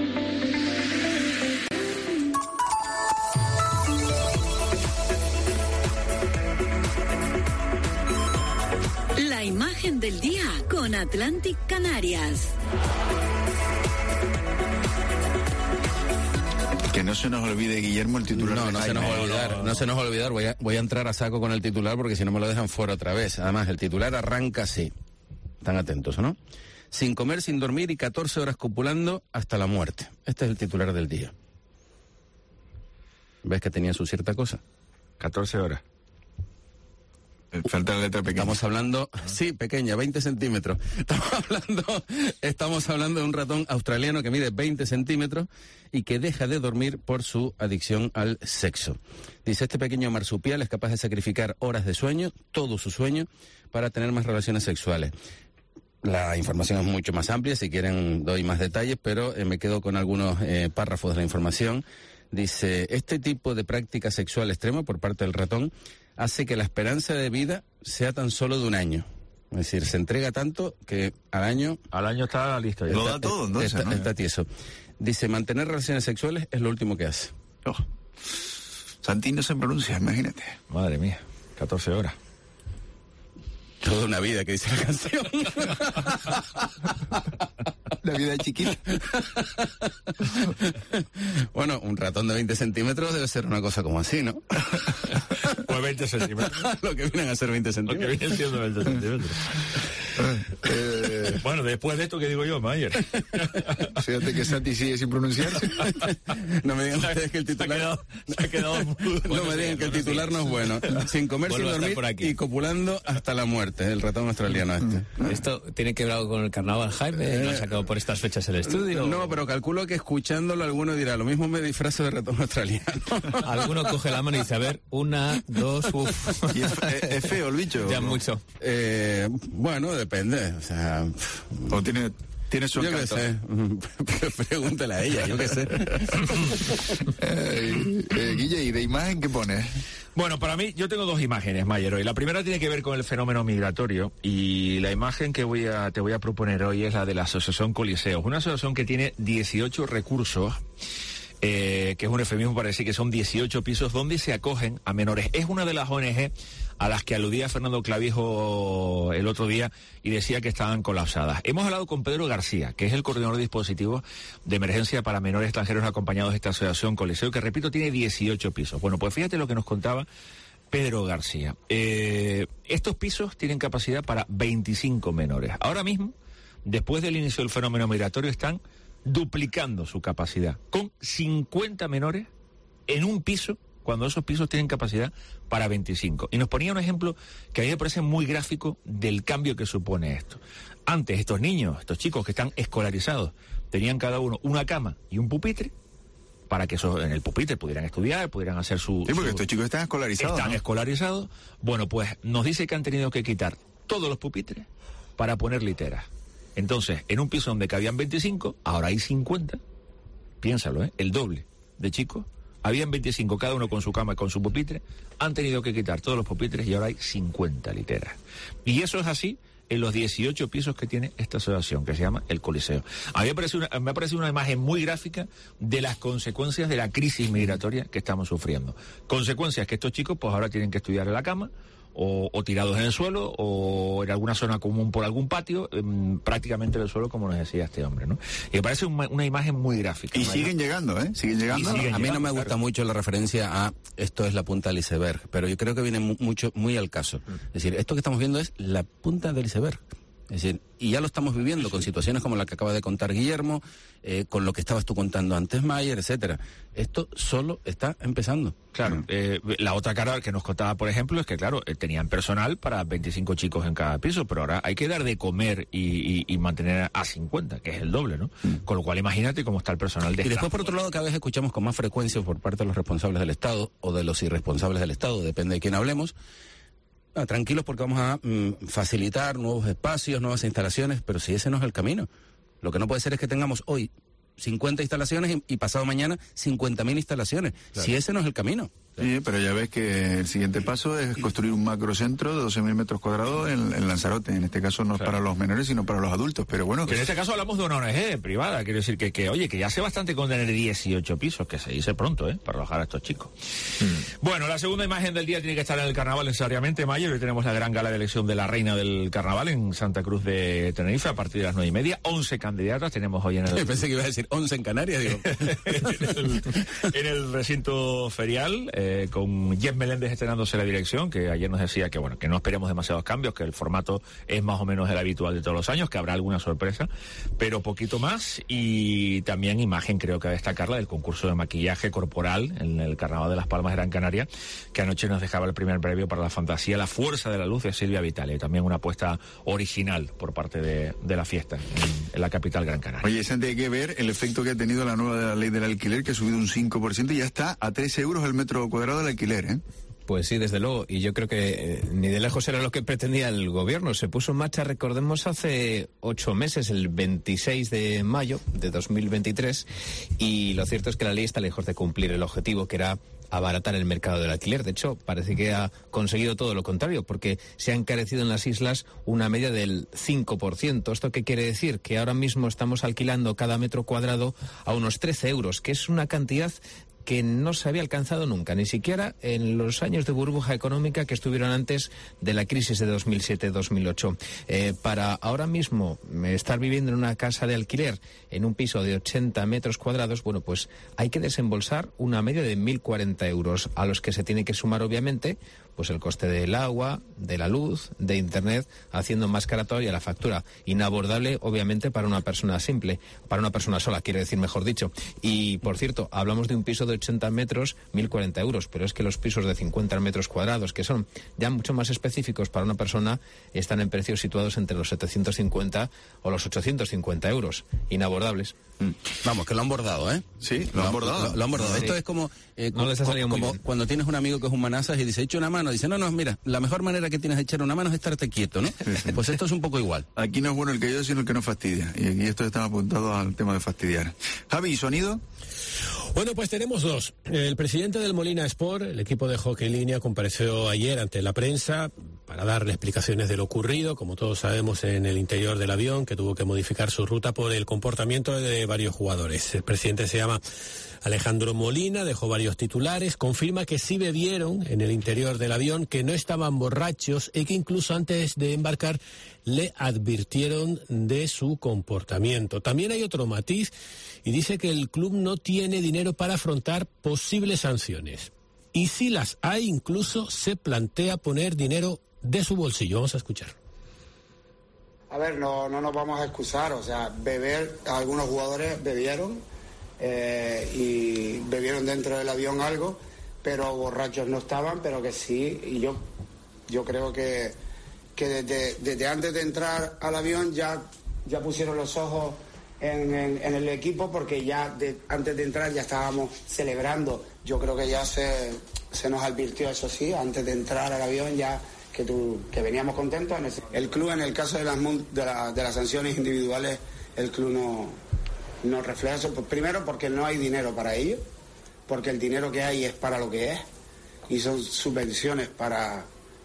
La imagen del día con Atlantic Canarias. Que no se nos olvide, Guillermo, el titular. No se nos va a olvidar, no se nos va a olvidar. Voy a entrar a saco con el titular porque si no me lo dejan fuera otra vez. Además, el titular arranca así. Están atentos, ¿no? Sin comer, sin dormir y 14 horas copulando hasta la muerte. Este es el titular del día. ¿Ves que tenía su cierta cosa? 14 horas. Falta la letra pequeña. Estamos hablando, sí, pequeña, 20 centímetros. Estamos hablando de un ratón australiano que mide 20 centímetros y que deja de dormir por su adicción al sexo. Dice, este pequeño marsupial es capaz de sacrificar horas de sueño, todo su sueño, para tener más relaciones sexuales. La información es mucho más amplia, si quieren doy más detalles, pero me quedo con algunos párrafos de la información. Dice, este tipo de práctica sexual extrema por parte del ratón hace que la esperanza de vida sea tan solo de un año. Es decir, se entrega tanto que al año está listo. Lo da todo, ¿no? Está tieso. Dice, mantener relaciones sexuales es lo último que hace. Santín no se pronuncia, imagínate. Madre mía, 14 horas. Toda una vida, que dice la canción. La vida chiquita. Bueno, un ratón de 20 centímetros debe ser una cosa como así, ¿no? Pues 20 centímetros. Lo que vienen a ser 20 centímetros. Lo que vienen siendo 20 centímetros. Bueno, después de esto, ¿qué digo yo, Mayer? Fíjate que Santi sigue sin pronunciarse. No me digan ustedes que el titular... Se ha quedado no me digan que el titular no es bueno. Sin comer, sin dormir y copulando hasta la muerte. El ratón australiano este. ¿Esto tiene que ver algo con el carnaval, Jaime? ¿Lo ha sacado por estas fechas el estudio? No, pero calculo que escuchándolo alguno dirá, lo mismo me disfrazo de ratón australiano. Alguno coge la mano y dice, a ver, 1, 2, Y es feo el bicho. Ya mucho. Bueno, depende. O sea... O tiene su encanto. Yo qué sé. Pregúntale a ella, yo qué sé. Guille, ¿y de imagen qué pones? Bueno, para mí, yo tengo dos imágenes, Mayer, hoy. La primera tiene que ver con el fenómeno migratorio y la imagen que te voy a proponer hoy es la de la Asociación Coliseos. Una asociación que tiene 18 recursos, que es un eufemismo para decir que son 18 pisos donde se acogen a menores. Es una de las ONG a las que aludía Fernando Clavijo el otro día y decía que estaban colapsadas. Hemos hablado con Pedro García, que es el coordinador de dispositivos de emergencia para menores extranjeros acompañados de esta asociación Coliseo, que repito, tiene 18 pisos. Bueno, pues fíjate lo que nos contaba Pedro García. Estos pisos tienen capacidad para 25 menores. Ahora mismo, después del inicio del fenómeno migratorio, están duplicando su capacidad, con 50 menores en un piso, cuando esos pisos tienen capacidad para 25. Y nos ponía un ejemplo que a mí me parece muy gráfico del cambio que supone esto. Antes, estos niños, estos chicos que están escolarizados, tenían cada uno una cama y un pupitre, para que en el pupitre pudieran estudiar, pudieran hacer su... Sí, porque estos chicos están escolarizados. Están escolarizados. Bueno, pues nos dice que han tenido que quitar todos los pupitres para poner literas. Entonces, en un piso donde cabían 25, ahora hay 50. Piénsalo, el doble de chicos. Habían 25, cada uno con su cama y con su pupitre. Han tenido que quitar todos los pupitres y ahora hay 50 literas. Y eso es así en los 18 pisos que tiene esta asociación, que se llama el Coliseo. A mí me ha parecido una imagen muy gráfica de las consecuencias de la crisis migratoria que estamos sufriendo. Consecuencias que estos chicos pues ahora tienen que estudiar en la cama, o tirados en el suelo, o en alguna zona común por algún patio, prácticamente en el suelo, como nos decía este hombre, ¿no? Y me parece una imagen muy gráfica. Y siguen llegando, ¿eh? Siguen llegando. A mí no me gusta mucho la referencia a esto es la punta del iceberg, pero yo creo que viene muy al caso. Es decir, esto que estamos viendo es la punta del iceberg. Es decir, y ya lo estamos viviendo con situaciones como la que acaba de contar Guillermo, con lo que estabas tú contando antes, Mayer, etcétera. Esto solo está empezando. Claro, la otra cara que nos contaba, por ejemplo, es que, claro, tenían personal para 25 chicos en cada piso, pero ahora hay que dar de comer y mantener a 50, que es el doble, ¿no? Con lo cual, imagínate cómo está el personal de Y después, por otro lado, cada vez escuchamos con más frecuencia por parte de los responsables del Estado o de los irresponsables del Estado, depende de quién hablemos, tranquilos porque vamos a facilitar nuevos espacios, nuevas instalaciones, pero si ese no es el camino. Lo que no puede ser es que tengamos hoy 50 instalaciones y pasado mañana 50.000 instalaciones. Claro. Si ese no es el camino. Sí, pero ya ves que el siguiente paso es construir un macrocentro de 12.000 metros cuadrados en Lanzarote. En este caso no es para los menores, sino para los adultos. Pero bueno. Pero en este caso hablamos de una ONG privada. Quiero decir que oye, que ya hace bastante con tener 18 pisos, que se dice pronto, para alojar a estos chicos. Bueno, la segunda imagen del día tiene que estar en el carnaval necesariamente, Mayo. Hoy tenemos la gran gala de elección de la reina del carnaval en Santa Cruz de Tenerife a partir de las 9:30. 11 candidatas tenemos hoy en el... Pensé que iba a decir 11 en Canarias, digo. en el recinto ferial, con Jeff Meléndez estrenándose la dirección, que ayer nos decía que bueno, que no esperemos demasiados cambios, que el formato es más o menos el habitual de todos los años, que habrá alguna sorpresa, pero poquito más. Y también imagen, creo que a destacarla, del concurso de maquillaje corporal en el Carnaval de Las Palmas de Gran Canaria, que anoche nos dejaba el primer premio para la fantasía La Fuerza de la Luz de Silvia Vitale, también una apuesta original por parte de la fiesta en la capital Gran Canaria. Oye, Santi, hay que ver el efecto que ha tenido la nueva ley del alquiler, que ha subido un 5% y ya está a 3 euros el metro cuadrado del alquiler, ¿eh? Pues sí, desde luego, y yo creo que ni de lejos era lo que pretendía el gobierno. Se puso en marcha, recordemos, hace 8 meses, el 26 de mayo de 2023, y lo cierto es que la ley está lejos de cumplir el objetivo, que era abaratar el mercado del alquiler. De hecho, parece que ha conseguido todo lo contrario, porque se ha encarecido en las islas una media del 5%. ¿Esto qué quiere decir? Que ahora mismo estamos alquilando cada metro cuadrado a unos 13 euros, que es una cantidad que no se había alcanzado nunca, ni siquiera en los años de burbuja económica que estuvieron antes de la crisis de 2007-2008. Para ahora mismo estar viviendo en una casa de alquiler, en un piso de 80 metros cuadrados, bueno, pues hay que desembolsar una media de 1.040 euros, a los que se tiene que sumar, obviamente, pues el coste del agua, de la luz, de internet, haciendo más cara todavía la factura. Inabordable, obviamente, para una persona simple, para una persona sola, quiero decir, mejor dicho. Y, por cierto, hablamos de un piso de 80 metros, 1.040 euros, pero es que los pisos de 50 metros cuadrados, que son ya mucho más específicos para una persona, están en precios situados entre los 750 o los 850 euros. Inabordables. Vamos, que lo han bordado, ¿eh? Sí, lo han bordado. Lo han bordado. Sí. Esto es como, no les ha salido muy bien. Cuando tienes un amigo que es un manazas y dice, echa una mano. Dice, no, mira, la mejor manera que tienes de echar una mano es estarte quieto, ¿no? Sí. Pues esto es un poco igual. Aquí no es bueno el que yo, sino el que no fastidia. Y aquí esto está apuntado al tema de fastidiar. Javi, ¿sonido? Bueno, pues tenemos dos. El presidente del Molina Sport, el equipo de hockey en línea, compareció ayer ante la prensa para darle explicaciones de lo ocurrido, como todos sabemos, en el interior del avión, que tuvo que modificar su ruta por el comportamiento de varios jugadores. El presidente se llama Alejandro Molina, dejó varios titulares, confirma que sí bebieron en el interior del avión, que no estaban borrachos y que incluso antes de embarcar le advirtieron de su comportamiento. También hay otro matiz y dice que el club no tiene dinero para afrontar posibles sanciones. Y si las hay, incluso se plantea poner dinero de su bolsillo. Vamos a escuchar. A ver, no nos vamos a excusar, o sea, beber, algunos jugadores bebieron y bebieron dentro del avión algo, pero borrachos no estaban, pero que sí, y yo creo que desde antes de entrar al avión ya pusieron los ojos en el equipo, porque ya antes de entrar ya estábamos celebrando. Yo creo que ya se nos advirtió, eso sí, antes de entrar al avión ya que veníamos contentos. El club, en el caso de las sanciones individuales, el club no refleja eso. Primero porque no hay dinero para ello, porque el dinero que hay es para lo que es, y son subvenciones para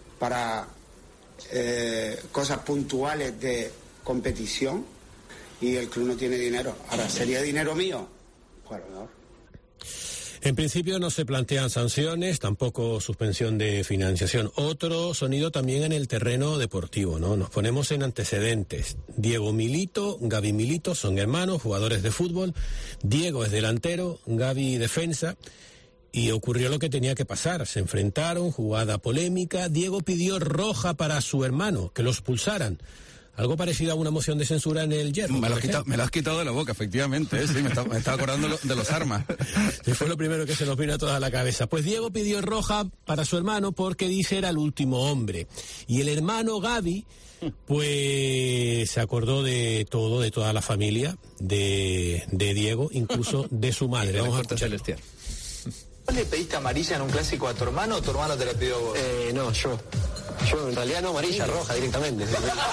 cosas puntuales de competición, y el club no tiene dinero. Ahora, ¿sería dinero mío? Bueno, no. En principio no se plantean sanciones, tampoco suspensión de financiación. Otro sonido también en el terreno deportivo, ¿no? Nos ponemos en antecedentes. Diego Milito, Gaby Milito son hermanos, jugadores de fútbol. Diego es delantero, Gaby defensa. Y ocurrió lo que tenía que pasar. Se enfrentaron, jugada polémica. Diego pidió roja para su hermano, que lo expulsaran. algo parecido a una moción de censura en el Hierro. Me lo has quitado de la boca, efectivamente, sí, me estaba acordando de los armas. Sí, fue lo primero que se nos vino a toda la cabeza. Pues Diego pidió roja para su hermano porque dice era el último hombre. Y el hermano Gaby, pues se acordó de todo, de toda la familia, de Diego, incluso de su madre. Vamos a escuchar. Celestial. ¿Le pediste amarilla en un clásico a tu hermano o tu hermano te la pidió a vos? No, yo en realidad no amarilla, roja directamente.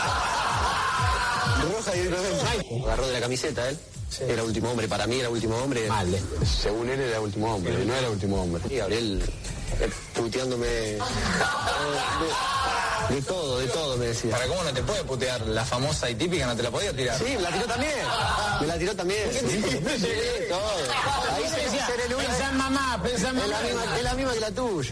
Roja directamente. Agarró de la camiseta él. Sí. Era último hombre, para mí era último hombre. Vale. Según él era último hombre, no era último hombre. Y Gabriel puteándome de todo me decía. ¿Para cómo no te puede putear? La famosa y típica no te la podía tirar. Sí, me la tiró también. Sí, todo. Ahí se decía, pensá en mamá. Es la misma que la tuya.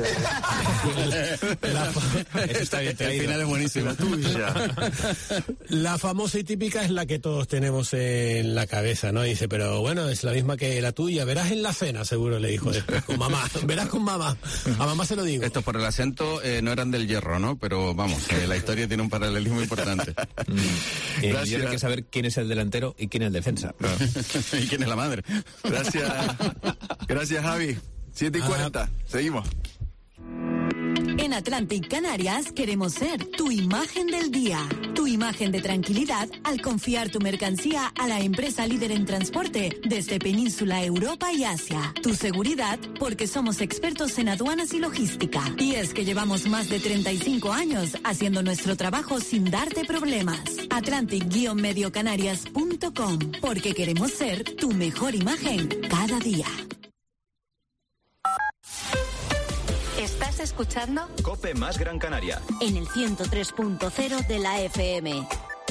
Eso está bien, al final es buenísimo. La tuya. La famosa y típica es la que todos tenemos en la cabeza, ¿no? Dice, pero bueno, es la misma que la tuya. Verás en la cena, seguro le dijo después, con mamá. Verás con mamá. A mamá se lo digo. Estos por el acento no eran del Hierro, ¿no? Pero vamos, la historia tiene un paralelismo importante. Yo hay que saber quién es el delantero y quién es el defensa. Y quién es la madre. Gracias, Javi. 7:40. Seguimos. En Atlantic Canarias queremos ser tu imagen del día, tu imagen de tranquilidad al confiar tu mercancía a la empresa líder en transporte desde Península, Europa y Asia. Tu seguridad porque somos expertos en aduanas y logística. Y es que llevamos más de 35 años haciendo nuestro trabajo sin darte problemas. Atlantic-mediocanarias.com, porque queremos ser tu mejor imagen cada día. ¿Estás escuchando? COPE más Gran Canaria. En el 103.0 de la FM.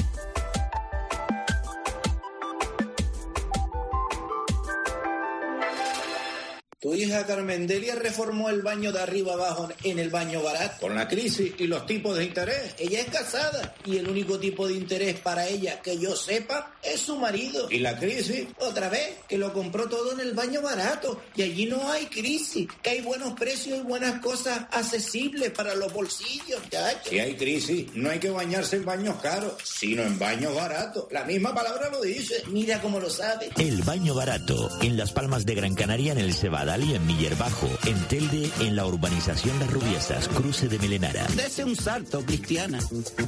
Tu hija Carmendelia reformó el baño de arriba abajo en el baño barato. Con la crisis y los tipos de interés. Ella es casada y el único tipo de interés para ella que yo sepa es su marido. Y la crisis, otra vez, que lo compró todo en el baño barato. Y allí no hay crisis, que hay buenos precios y buenas cosas accesibles para los bolsillos. Chacho. Si hay crisis, no hay que bañarse en baños caros, sino en baños baratos. La misma palabra lo dice. Mira cómo lo sabe. El baño barato, en Las Palmas de Gran Canaria, en el Cebadal y en Miller Bajo, en Telde, en la urbanización Las Rubiesas, cruce de Melenara. Dese un salto, Cristiana.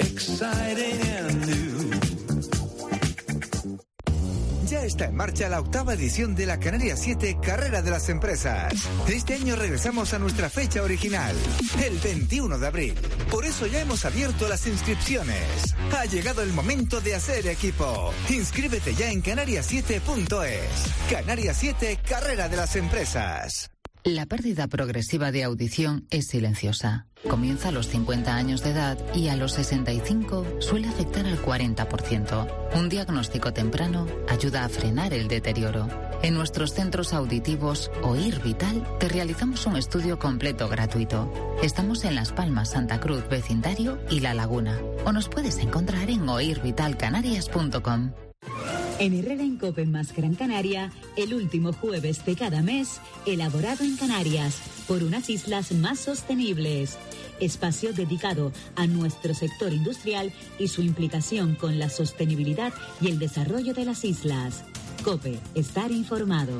Ya está en marcha la 8ª edición de la Canarias 7 Carrera de las Empresas. Este año regresamos a nuestra fecha original, el 21 de abril. Por eso ya hemos abierto las inscripciones. Ha llegado el momento de hacer equipo. Inscríbete ya en canarias7.es. Canarias 7 Carrera de las Empresas. La pérdida progresiva de audición es silenciosa. Comienza a los 50 años de edad y a los 65 suele afectar al 40%. Un diagnóstico temprano ayuda a frenar el deterioro. En nuestros centros auditivos Oír Vital te realizamos un estudio completo gratuito. Estamos en Las Palmas, Santa Cruz, Vecindario y La Laguna. O nos puedes encontrar en oirvitalcanarias.com. En Herrera en COPE más Gran Canaria, el último jueves de cada mes, elaborado en Canarias, por unas islas más sostenibles. Espacio dedicado a nuestro sector industrial y su implicación con la sostenibilidad y el desarrollo de las islas. COPE, estar informado.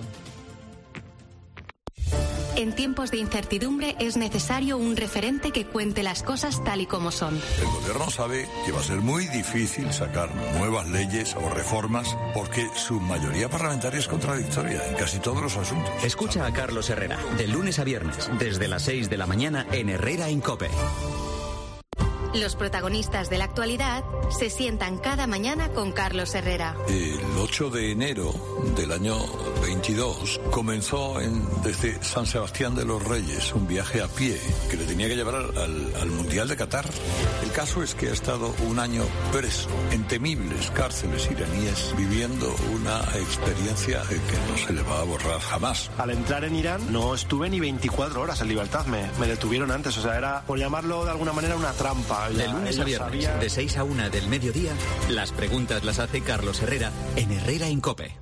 En tiempos de incertidumbre es necesario un referente que cuente las cosas tal y como son. El gobierno sabe que va a ser muy difícil sacar nuevas leyes o reformas porque su mayoría parlamentaria es contradictoria en casi todos los asuntos. Escucha a Carlos Herrera, de lunes a viernes, desde las 6 de la mañana en Herrera en COPE. Los protagonistas de la actualidad se sientan cada mañana con Carlos Herrera. El 8 de enero del año 22 comenzó desde San Sebastián de los Reyes un viaje a pie que le tenía que llevar al Mundial de Qatar. El caso es que ha estado un año preso en temibles cárceles iraníes viviendo una experiencia que no se le va a borrar jamás. Al entrar en Irán no estuve ni 24 horas en libertad, me detuvieron antes, o sea, era, por llamarlo de alguna manera, una trampa. De lunes a viernes, de 6 a 1 del mediodía, las preguntas las hace Carlos Herrera en Herrera en COPE.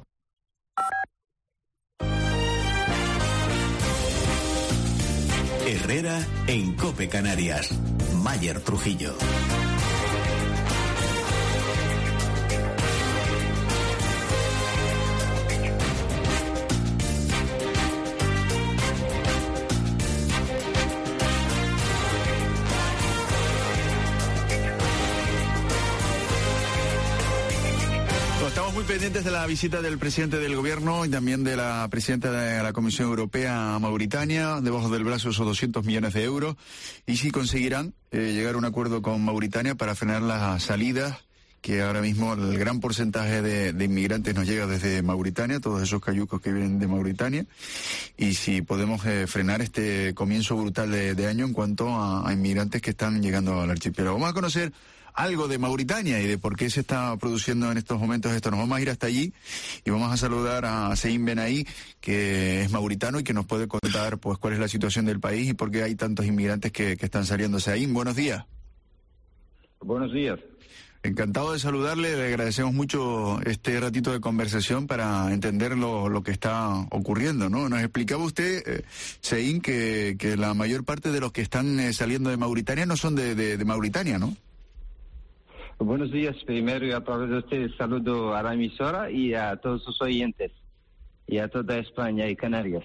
Herrera en COPE Canarias. Mayer Trujillo. pendientes de la visita del presidente del gobierno y también de la presidenta de la Comisión Europea a Mauritania, debajo del brazo esos 200 millones de euros, y si conseguirán llegar a un acuerdo con Mauritania para frenar las salidas, que ahora mismo el gran porcentaje de inmigrantes nos llega desde Mauritania, todos esos cayucos que vienen de Mauritania, y si podemos frenar este comienzo brutal de año en cuanto a inmigrantes que están llegando al archipiélago. Vamos a conocer algo de Mauritania y de por qué se está produciendo en estos momentos esto. Nos vamos a ir hasta allí y vamos a saludar a Seim Benaí, que es mauritano y que nos puede contar pues cuál es la situación del país y por qué hay tantos inmigrantes que están saliendo. Seim, buenos días. Buenos días. Encantado de saludarle, le agradecemos mucho este ratito de conversación para entender lo que está ocurriendo, ¿no? Nos explicaba usted, Seim, que la mayor parte de los que están saliendo de Mauritania no son de Mauritania, ¿no? Buenos días. Primero, y a través de usted saludo a la emisora y a todos sus oyentes y a toda España y Canarias.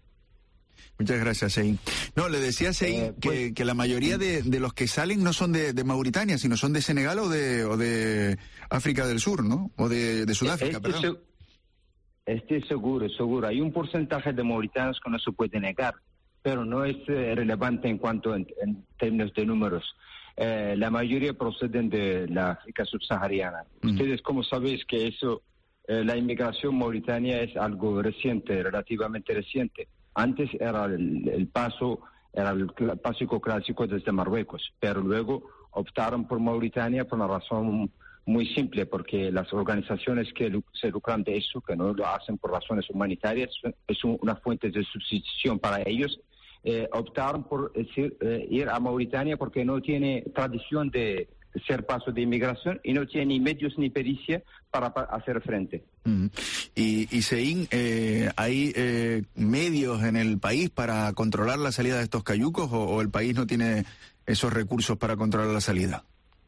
Muchas gracias, Seim. No, le decía, Seim, que la mayoría de los que salen no son de Mauritania, sino son de Senegal o de África del Sur, ¿no? O de Sudáfrica, perdón. Estoy seguro. Hay un porcentaje de mauritanos que no se puede negar, pero no es relevante en términos de números. La mayoría proceden de la África subsahariana. Ustedes, como sabéis que eso, la inmigración mauritania es algo reciente, relativamente reciente. Antes era el paso clásico desde Marruecos, pero luego optaron por Mauritania por una razón muy simple, porque las organizaciones que se lucran de eso, que no lo hacen por razones humanitarias, es una fuente de subsistencia para ellos. Optaron por ir a Mauritania porque no tiene tradición de ser paso de inmigración y no tiene ni medios ni pericia para hacer frente. Y Seim, ¿hay medios en el país para controlar la salida de estos cayucos o el país no tiene esos recursos para controlar la salida?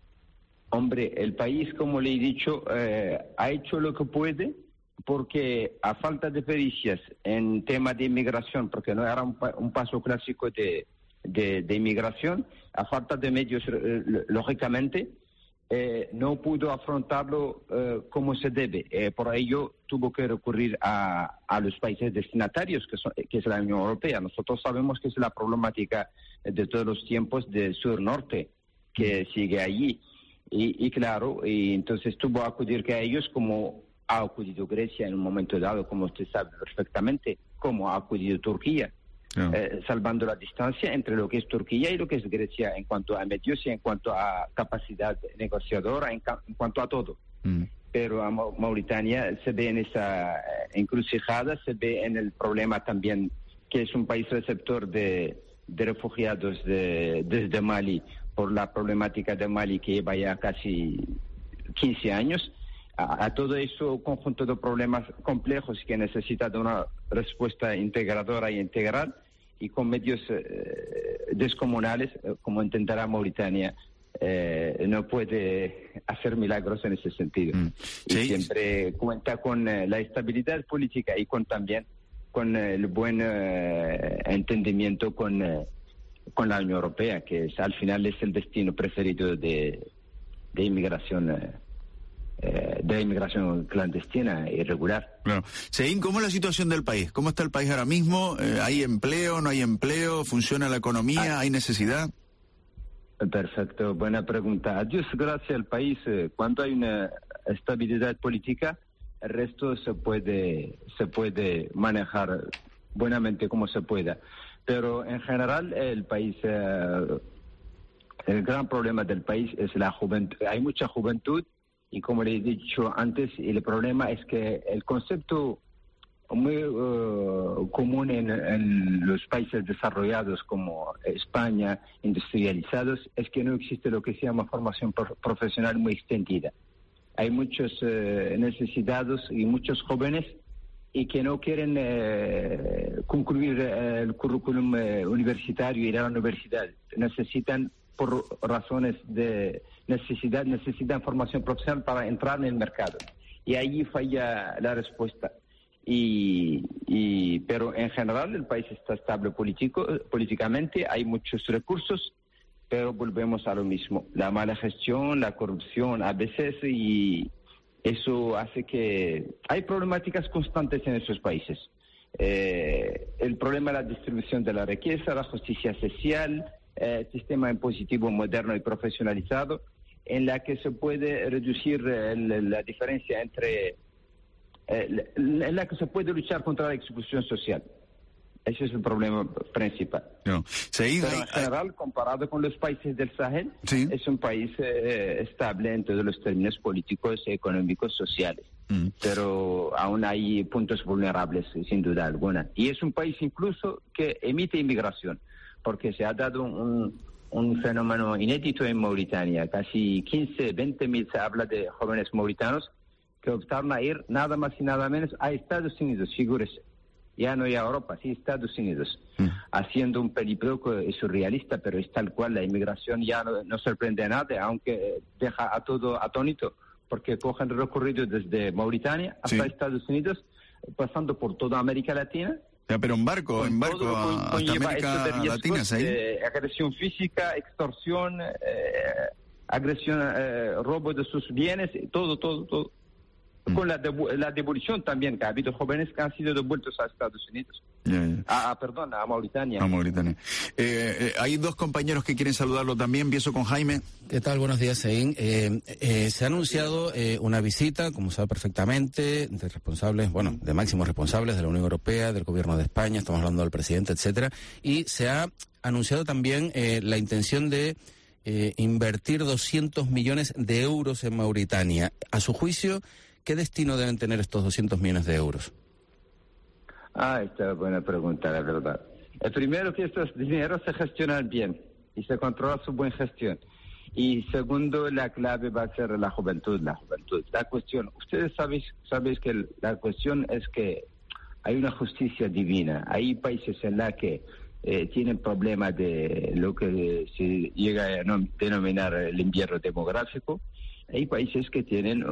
Hombre, el país, como le he dicho, ha hecho lo que puede, porque a falta de pericias en tema de inmigración, porque no era un paso clásico de inmigración, a falta de medios, lógicamente, no pudo afrontarlo como se debe. Por ello tuvo que recurrir a los países destinatarios, que es la Unión Europea. Nosotros sabemos que es la problemática de todos los tiempos del sur-norte, que sigue allí. Y claro, y entonces tuvo que acudir a ellos, como ha acudido Grecia en un momento dado, como usted sabe perfectamente, como ha acudido Turquía, salvando la distancia entre lo que es Turquía y lo que es Grecia en cuanto a medios y en cuanto a capacidad negociadora, en cuanto a todo. Pero a Mauritania se ve en esa encrucijada, se ve en el problema también que es un país receptor de refugiados desde Mali, por la problemática de Mali que lleva ya casi 15 años. A todo eso, conjunto de problemas complejos que necesita de una respuesta integradora y integral, y con medios descomunales, como intentará Mauritania, no puede hacer milagros en ese sentido. Y siempre cuenta con la estabilidad política y también con el buen entendimiento con la Unión Europea, que al final es el destino preferido de inmigración. De inmigración clandestina e irregular. Claro. Seim, ¿cómo es la situación del país? ¿Cómo está el país ahora mismo? ¿Hay empleo, no hay empleo? ¿Funciona la economía? ¿Hay necesidad? Perfecto, buena pregunta. A Dios gracias al país, cuando hay una estabilidad política, el resto se puede manejar buenamente como se pueda. Pero en general el país, el gran problema del país es la juventud. Hay mucha juventud. Y como le he dicho antes, el problema es que el concepto muy común en los países desarrollados como España, industrializados, es que no existe lo que se llama formación profesional muy extendida. Hay muchos necesitados y muchos jóvenes y que no quieren concluir el currículum universitario y ir a la universidad. Necesitan, por razones de necesidad, necesitan formación profesional para entrar en el mercado. Y ahí falla la respuesta. Pero en general el país está estable políticamente, hay muchos recursos, pero volvemos a lo mismo. La mala gestión, la corrupción a veces y Eso hace que hay problemáticas constantes en esos países. El problema de la distribución de la riqueza, la justicia social, sistema impositivo moderno y profesionalizado, en la que se puede reducir la diferencia entre... en la que se puede luchar contra la exclusión social. Ese es el problema principal. No. Pero en general, comparado con los países del Sahel, es un país estable en todos los términos políticos, económicos, sociales. Pero aún hay puntos vulnerables, sin duda alguna. Y es un país incluso que emite inmigración, porque se ha dado un fenómeno inédito en Mauritania. Casi 15, 20 mil se habla de jóvenes mauritanos que optaron a ir nada más y nada menos a Estados Unidos, figúrese. Ya no a Europa, sí, Estados Unidos, haciendo un periplo que es surrealista, pero es tal cual. La inmigración ya no sorprende a nadie, aunque deja a todo atónito, porque cogen el recorrido desde Mauritania hasta Estados Unidos, pasando por toda América Latina. Ya, pero en barco hasta América Latina, ¿sí? Agresión física, extorsión, agresión, robo de sus bienes, todo. Con la devolución también, que ha habido jóvenes que han sido devueltos a Estados Unidos. A Mauritania. A Mauritania. Hay dos compañeros que quieren saludarlo también. Empiezo con Jaime. ¿Qué tal? Buenos días, Seín. Se ha anunciado una visita, como sabe perfectamente, de responsables, de máximos responsables de la Unión Europea, del Gobierno de España, estamos hablando del presidente, etcétera, y se ha anunciado también la intención de invertir 200 millones de euros en Mauritania. A su juicio, ¿qué destino deben tener estos 200 millones de euros? Esta es buena pregunta, la verdad. Primero, que estos dineros se gestionan bien y se controla su buena gestión. Y segundo, la clave va a ser la juventud. La cuestión, ustedes sabéis que la cuestión es que hay una justicia divina. Hay países en la que tienen problemas de lo que se llega a denominar el invierno demográfico. Hay países que tienen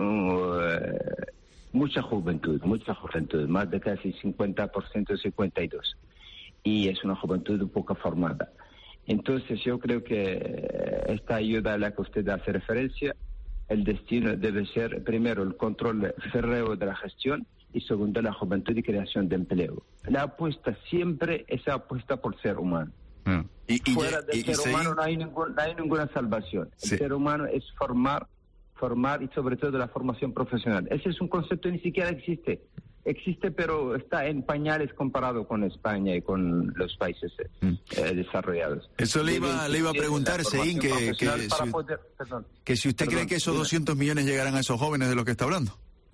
mucha juventud, más de casi 50%, 52%. Y es una juventud poco formada. Entonces yo creo que esta ayuda a la que usted hace referencia, el destino debe ser, primero, el control férreo de la gestión y segundo, la juventud y creación de empleo. La apuesta siempre es apuesta por ser humano. Fuera del ser humano no hay ninguna salvación. El ser humano es formar y sobre todo la formación profesional. Ese es un concepto que ni siquiera existe. Existe, pero está en pañales comparado con España y con los países desarrollados. Eso le iba a preguntar, Seín, que si usted cree que esos 200 millones llegarán a esos jóvenes de los que está hablando.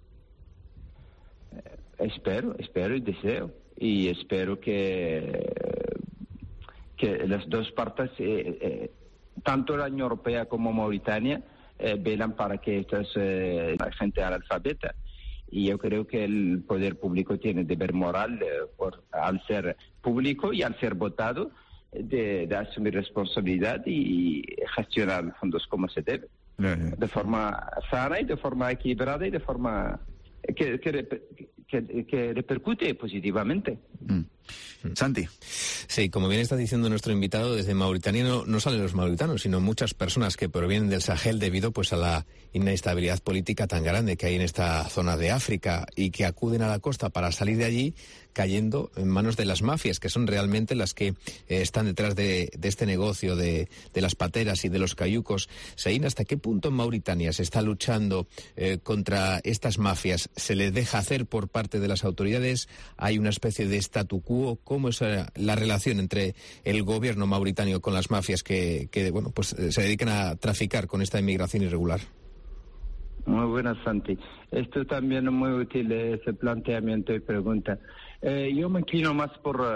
Espero y deseo. Y espero que las dos partes, tanto la Unión Europea como Mauritania, velan para que esta gente analfabeta. Y yo creo que el poder público tiene deber moral al ser público y al ser votado de asumir responsabilidad y gestionar los fondos como se debe, de forma sana y de forma equilibrada y de forma que repercute positivamente. Santi. Sí, como bien está diciendo nuestro invitado, desde Mauritania no salen los mauritanos, sino muchas personas que provienen del Sahel debido pues a la inestabilidad política tan grande que hay en esta zona de África y que acuden a la costa para salir de allí cayendo en manos de las mafias, que son realmente las que están detrás de este negocio de las pateras y de los cayucos. Seín, ¿hasta qué punto en Mauritania se está luchando contra estas mafias? ¿Se les deja hacer por parte de las autoridades? ¿Hay una especie de statu quo? ¿Cómo es la relación entre el gobierno mauritano con las mafias que se dedican a traficar con esta inmigración irregular? Muy buenas, Santi. Esto también es muy útil, ese planteamiento y pregunta. Yo me inclino más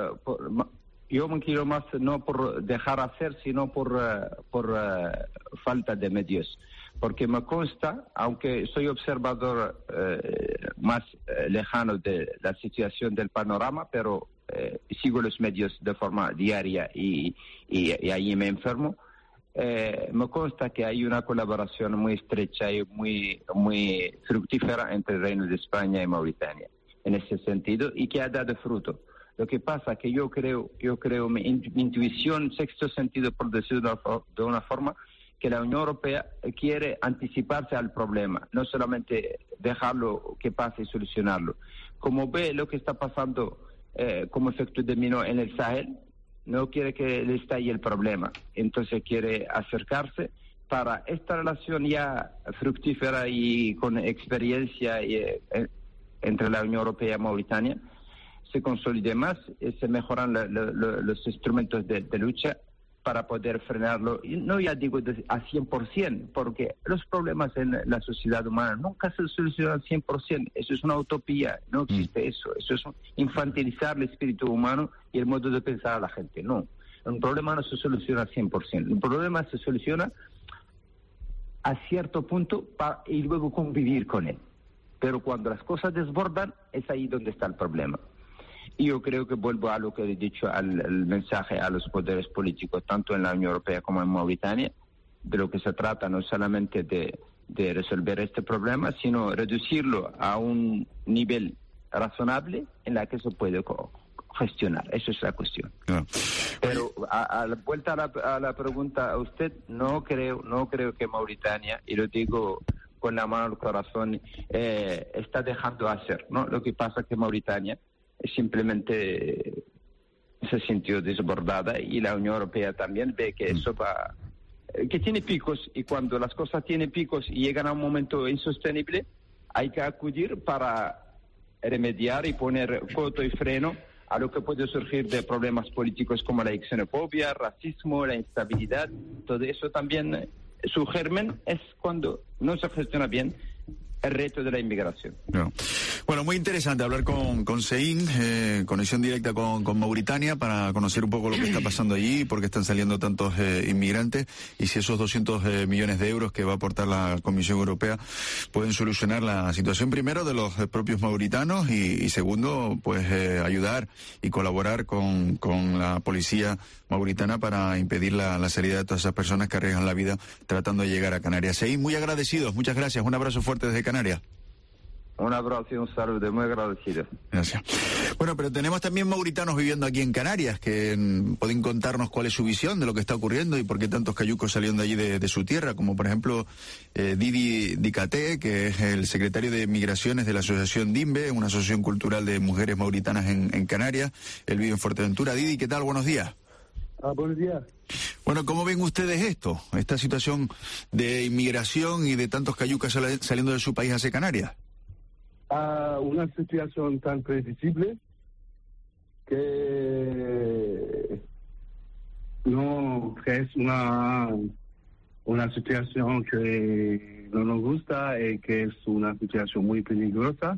no por dejar hacer, sino por falta de medios. Porque me consta, aunque soy observador más lejano de la situación del panorama, pero sigo los medios de forma diaria y ahí me informo, me consta que hay una colaboración muy estrecha y muy fructífera entre el Reino de España y Mauritania en ese sentido, y que ha dado fruto. Lo que pasa que yo creo mi intuición, sexto sentido, por decirlo de una forma, que la Unión Europea quiere anticiparse al problema, no solamente dejarlo que pase y solucionarlo. Como ve lo que está pasando como efecto dominó en el Sahel, no quiere que le estalle el problema, entonces quiere acercarse para esta relación ya fructífera y con experiencia entre la Unión Europea y Mauritania se consolide más, se mejoran los instrumentos de lucha para poder frenarlo, y no ya digo a 100%, porque los problemas en la sociedad humana nunca se solucionan al 100%, eso es una utopía, no existe eso es infantilizar el espíritu humano y el modo de pensar a la gente, no. Un problema no se soluciona al 100%, un problema se soluciona a cierto punto y luego convivir con él, pero cuando las cosas desbordan es ahí donde está el problema. Y yo creo que vuelvo a lo que he dicho, al mensaje a los poderes políticos, tanto en la Unión Europea como en Mauritania, de lo que se trata no solamente de resolver este problema, sino reducirlo a un nivel razonable en la que se puede gestionar. Eso es la cuestión. Claro. Pero a la vuelta a la pregunta a usted, no creo que Mauritania, y lo digo con la mano al corazón, está dejando hacer, ¿no? Lo que pasa es que Mauritania simplemente se sintió desbordada, y la Unión Europea también ve que eso va, que tiene picos, y cuando las cosas tienen picos y llegan a un momento insostenible, hay que acudir para remediar y poner coto y freno a lo que puede surgir de problemas políticos como la xenofobia, racismo, la instabilidad. Todo eso también, su germen es cuando no se gestiona bien el reto de la inmigración. No. Bueno, muy interesante hablar con Seín, conexión directa con Mauritania, para conocer un poco lo que está pasando allí, por qué están saliendo tantos inmigrantes, y si esos 200 millones de euros que va a aportar la Comisión Europea pueden solucionar la situación, primero de los propios mauritanos, y segundo, pues ayudar y colaborar con la policía mauritana para impedir la salida de todas esas personas que arriesgan la vida tratando de llegar a Canarias. Seín, muy agradecidos, muchas gracias, un abrazo fuerte desde Canarias. Un abrazo y un saludo, muy agradecido. Gracias. Bueno, pero tenemos también mauritanos viviendo aquí en Canarias que pueden contarnos cuál es su visión de lo que está ocurriendo y por qué tantos cayucos salieron de allí de su tierra, como por ejemplo Didi Dicate, que es el secretario de Migraciones de la Asociación DIMBE, una asociación cultural de mujeres mauritanas en Canarias. Él vive en Fuerteventura. Didi, ¿qué tal? Buenos días. Buenos días. Bueno, ¿cómo ven ustedes esta situación de inmigración y de tantos cayucas saliendo de su país hacia Canarias? Una situación tan predecible que es una situación que no nos gusta y que es una situación muy peligrosa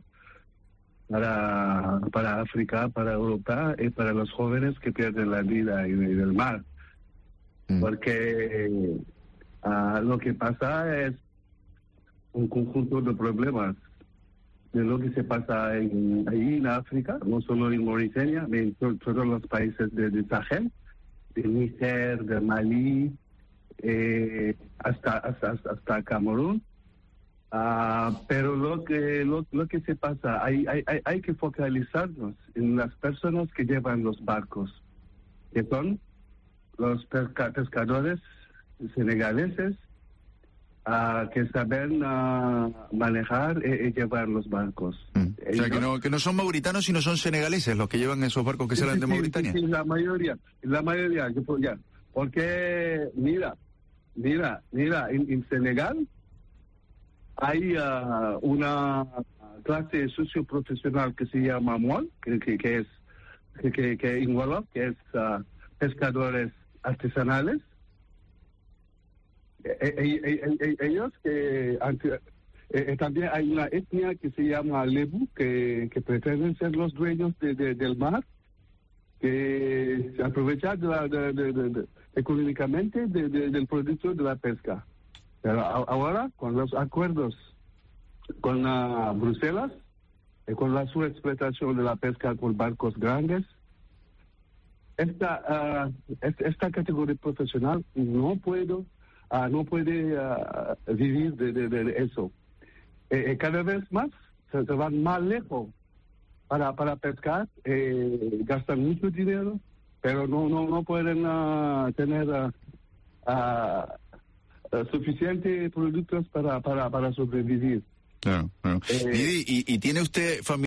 para África, para Europa y para los jóvenes que pierden la vida en el mar. Porque lo que pasa es un conjunto de problemas de lo que se pasa ahí en África, no solo en Mauritania, en todos los países de Sahel, de Níger, de Malí, hasta Camerún. Pero lo que se pasa, hay que focalizarnos en las personas que llevan los barcos, que son los pescadores senegaleses, que saben manejar y llevar los barcos. O sea, que no son mauritanos, sino son senegaleses los que llevan esos barcos que salen de Mauritania. Sí, la mayoría, ya, porque mira, en Senegal hay una clase socioprofesional que se llama MOAL, que en Wolof, que es pescadores artesanales. Ellos que también hay una etnia que se llama Lebu, que pretenden ser los dueños del mar, que se aprovechan económicamente del producto de la pesca. Pero ahora, con los acuerdos con Bruselas y con la subexplotación de la pesca con barcos grandes, esta categoría profesional no puede vivir de eso. Cada vez más se van más lejos para pescar, gastan mucho dinero, pero no pueden tener suficientes productos para sobrevivir. Claro, claro. ¿Y tiene usted familia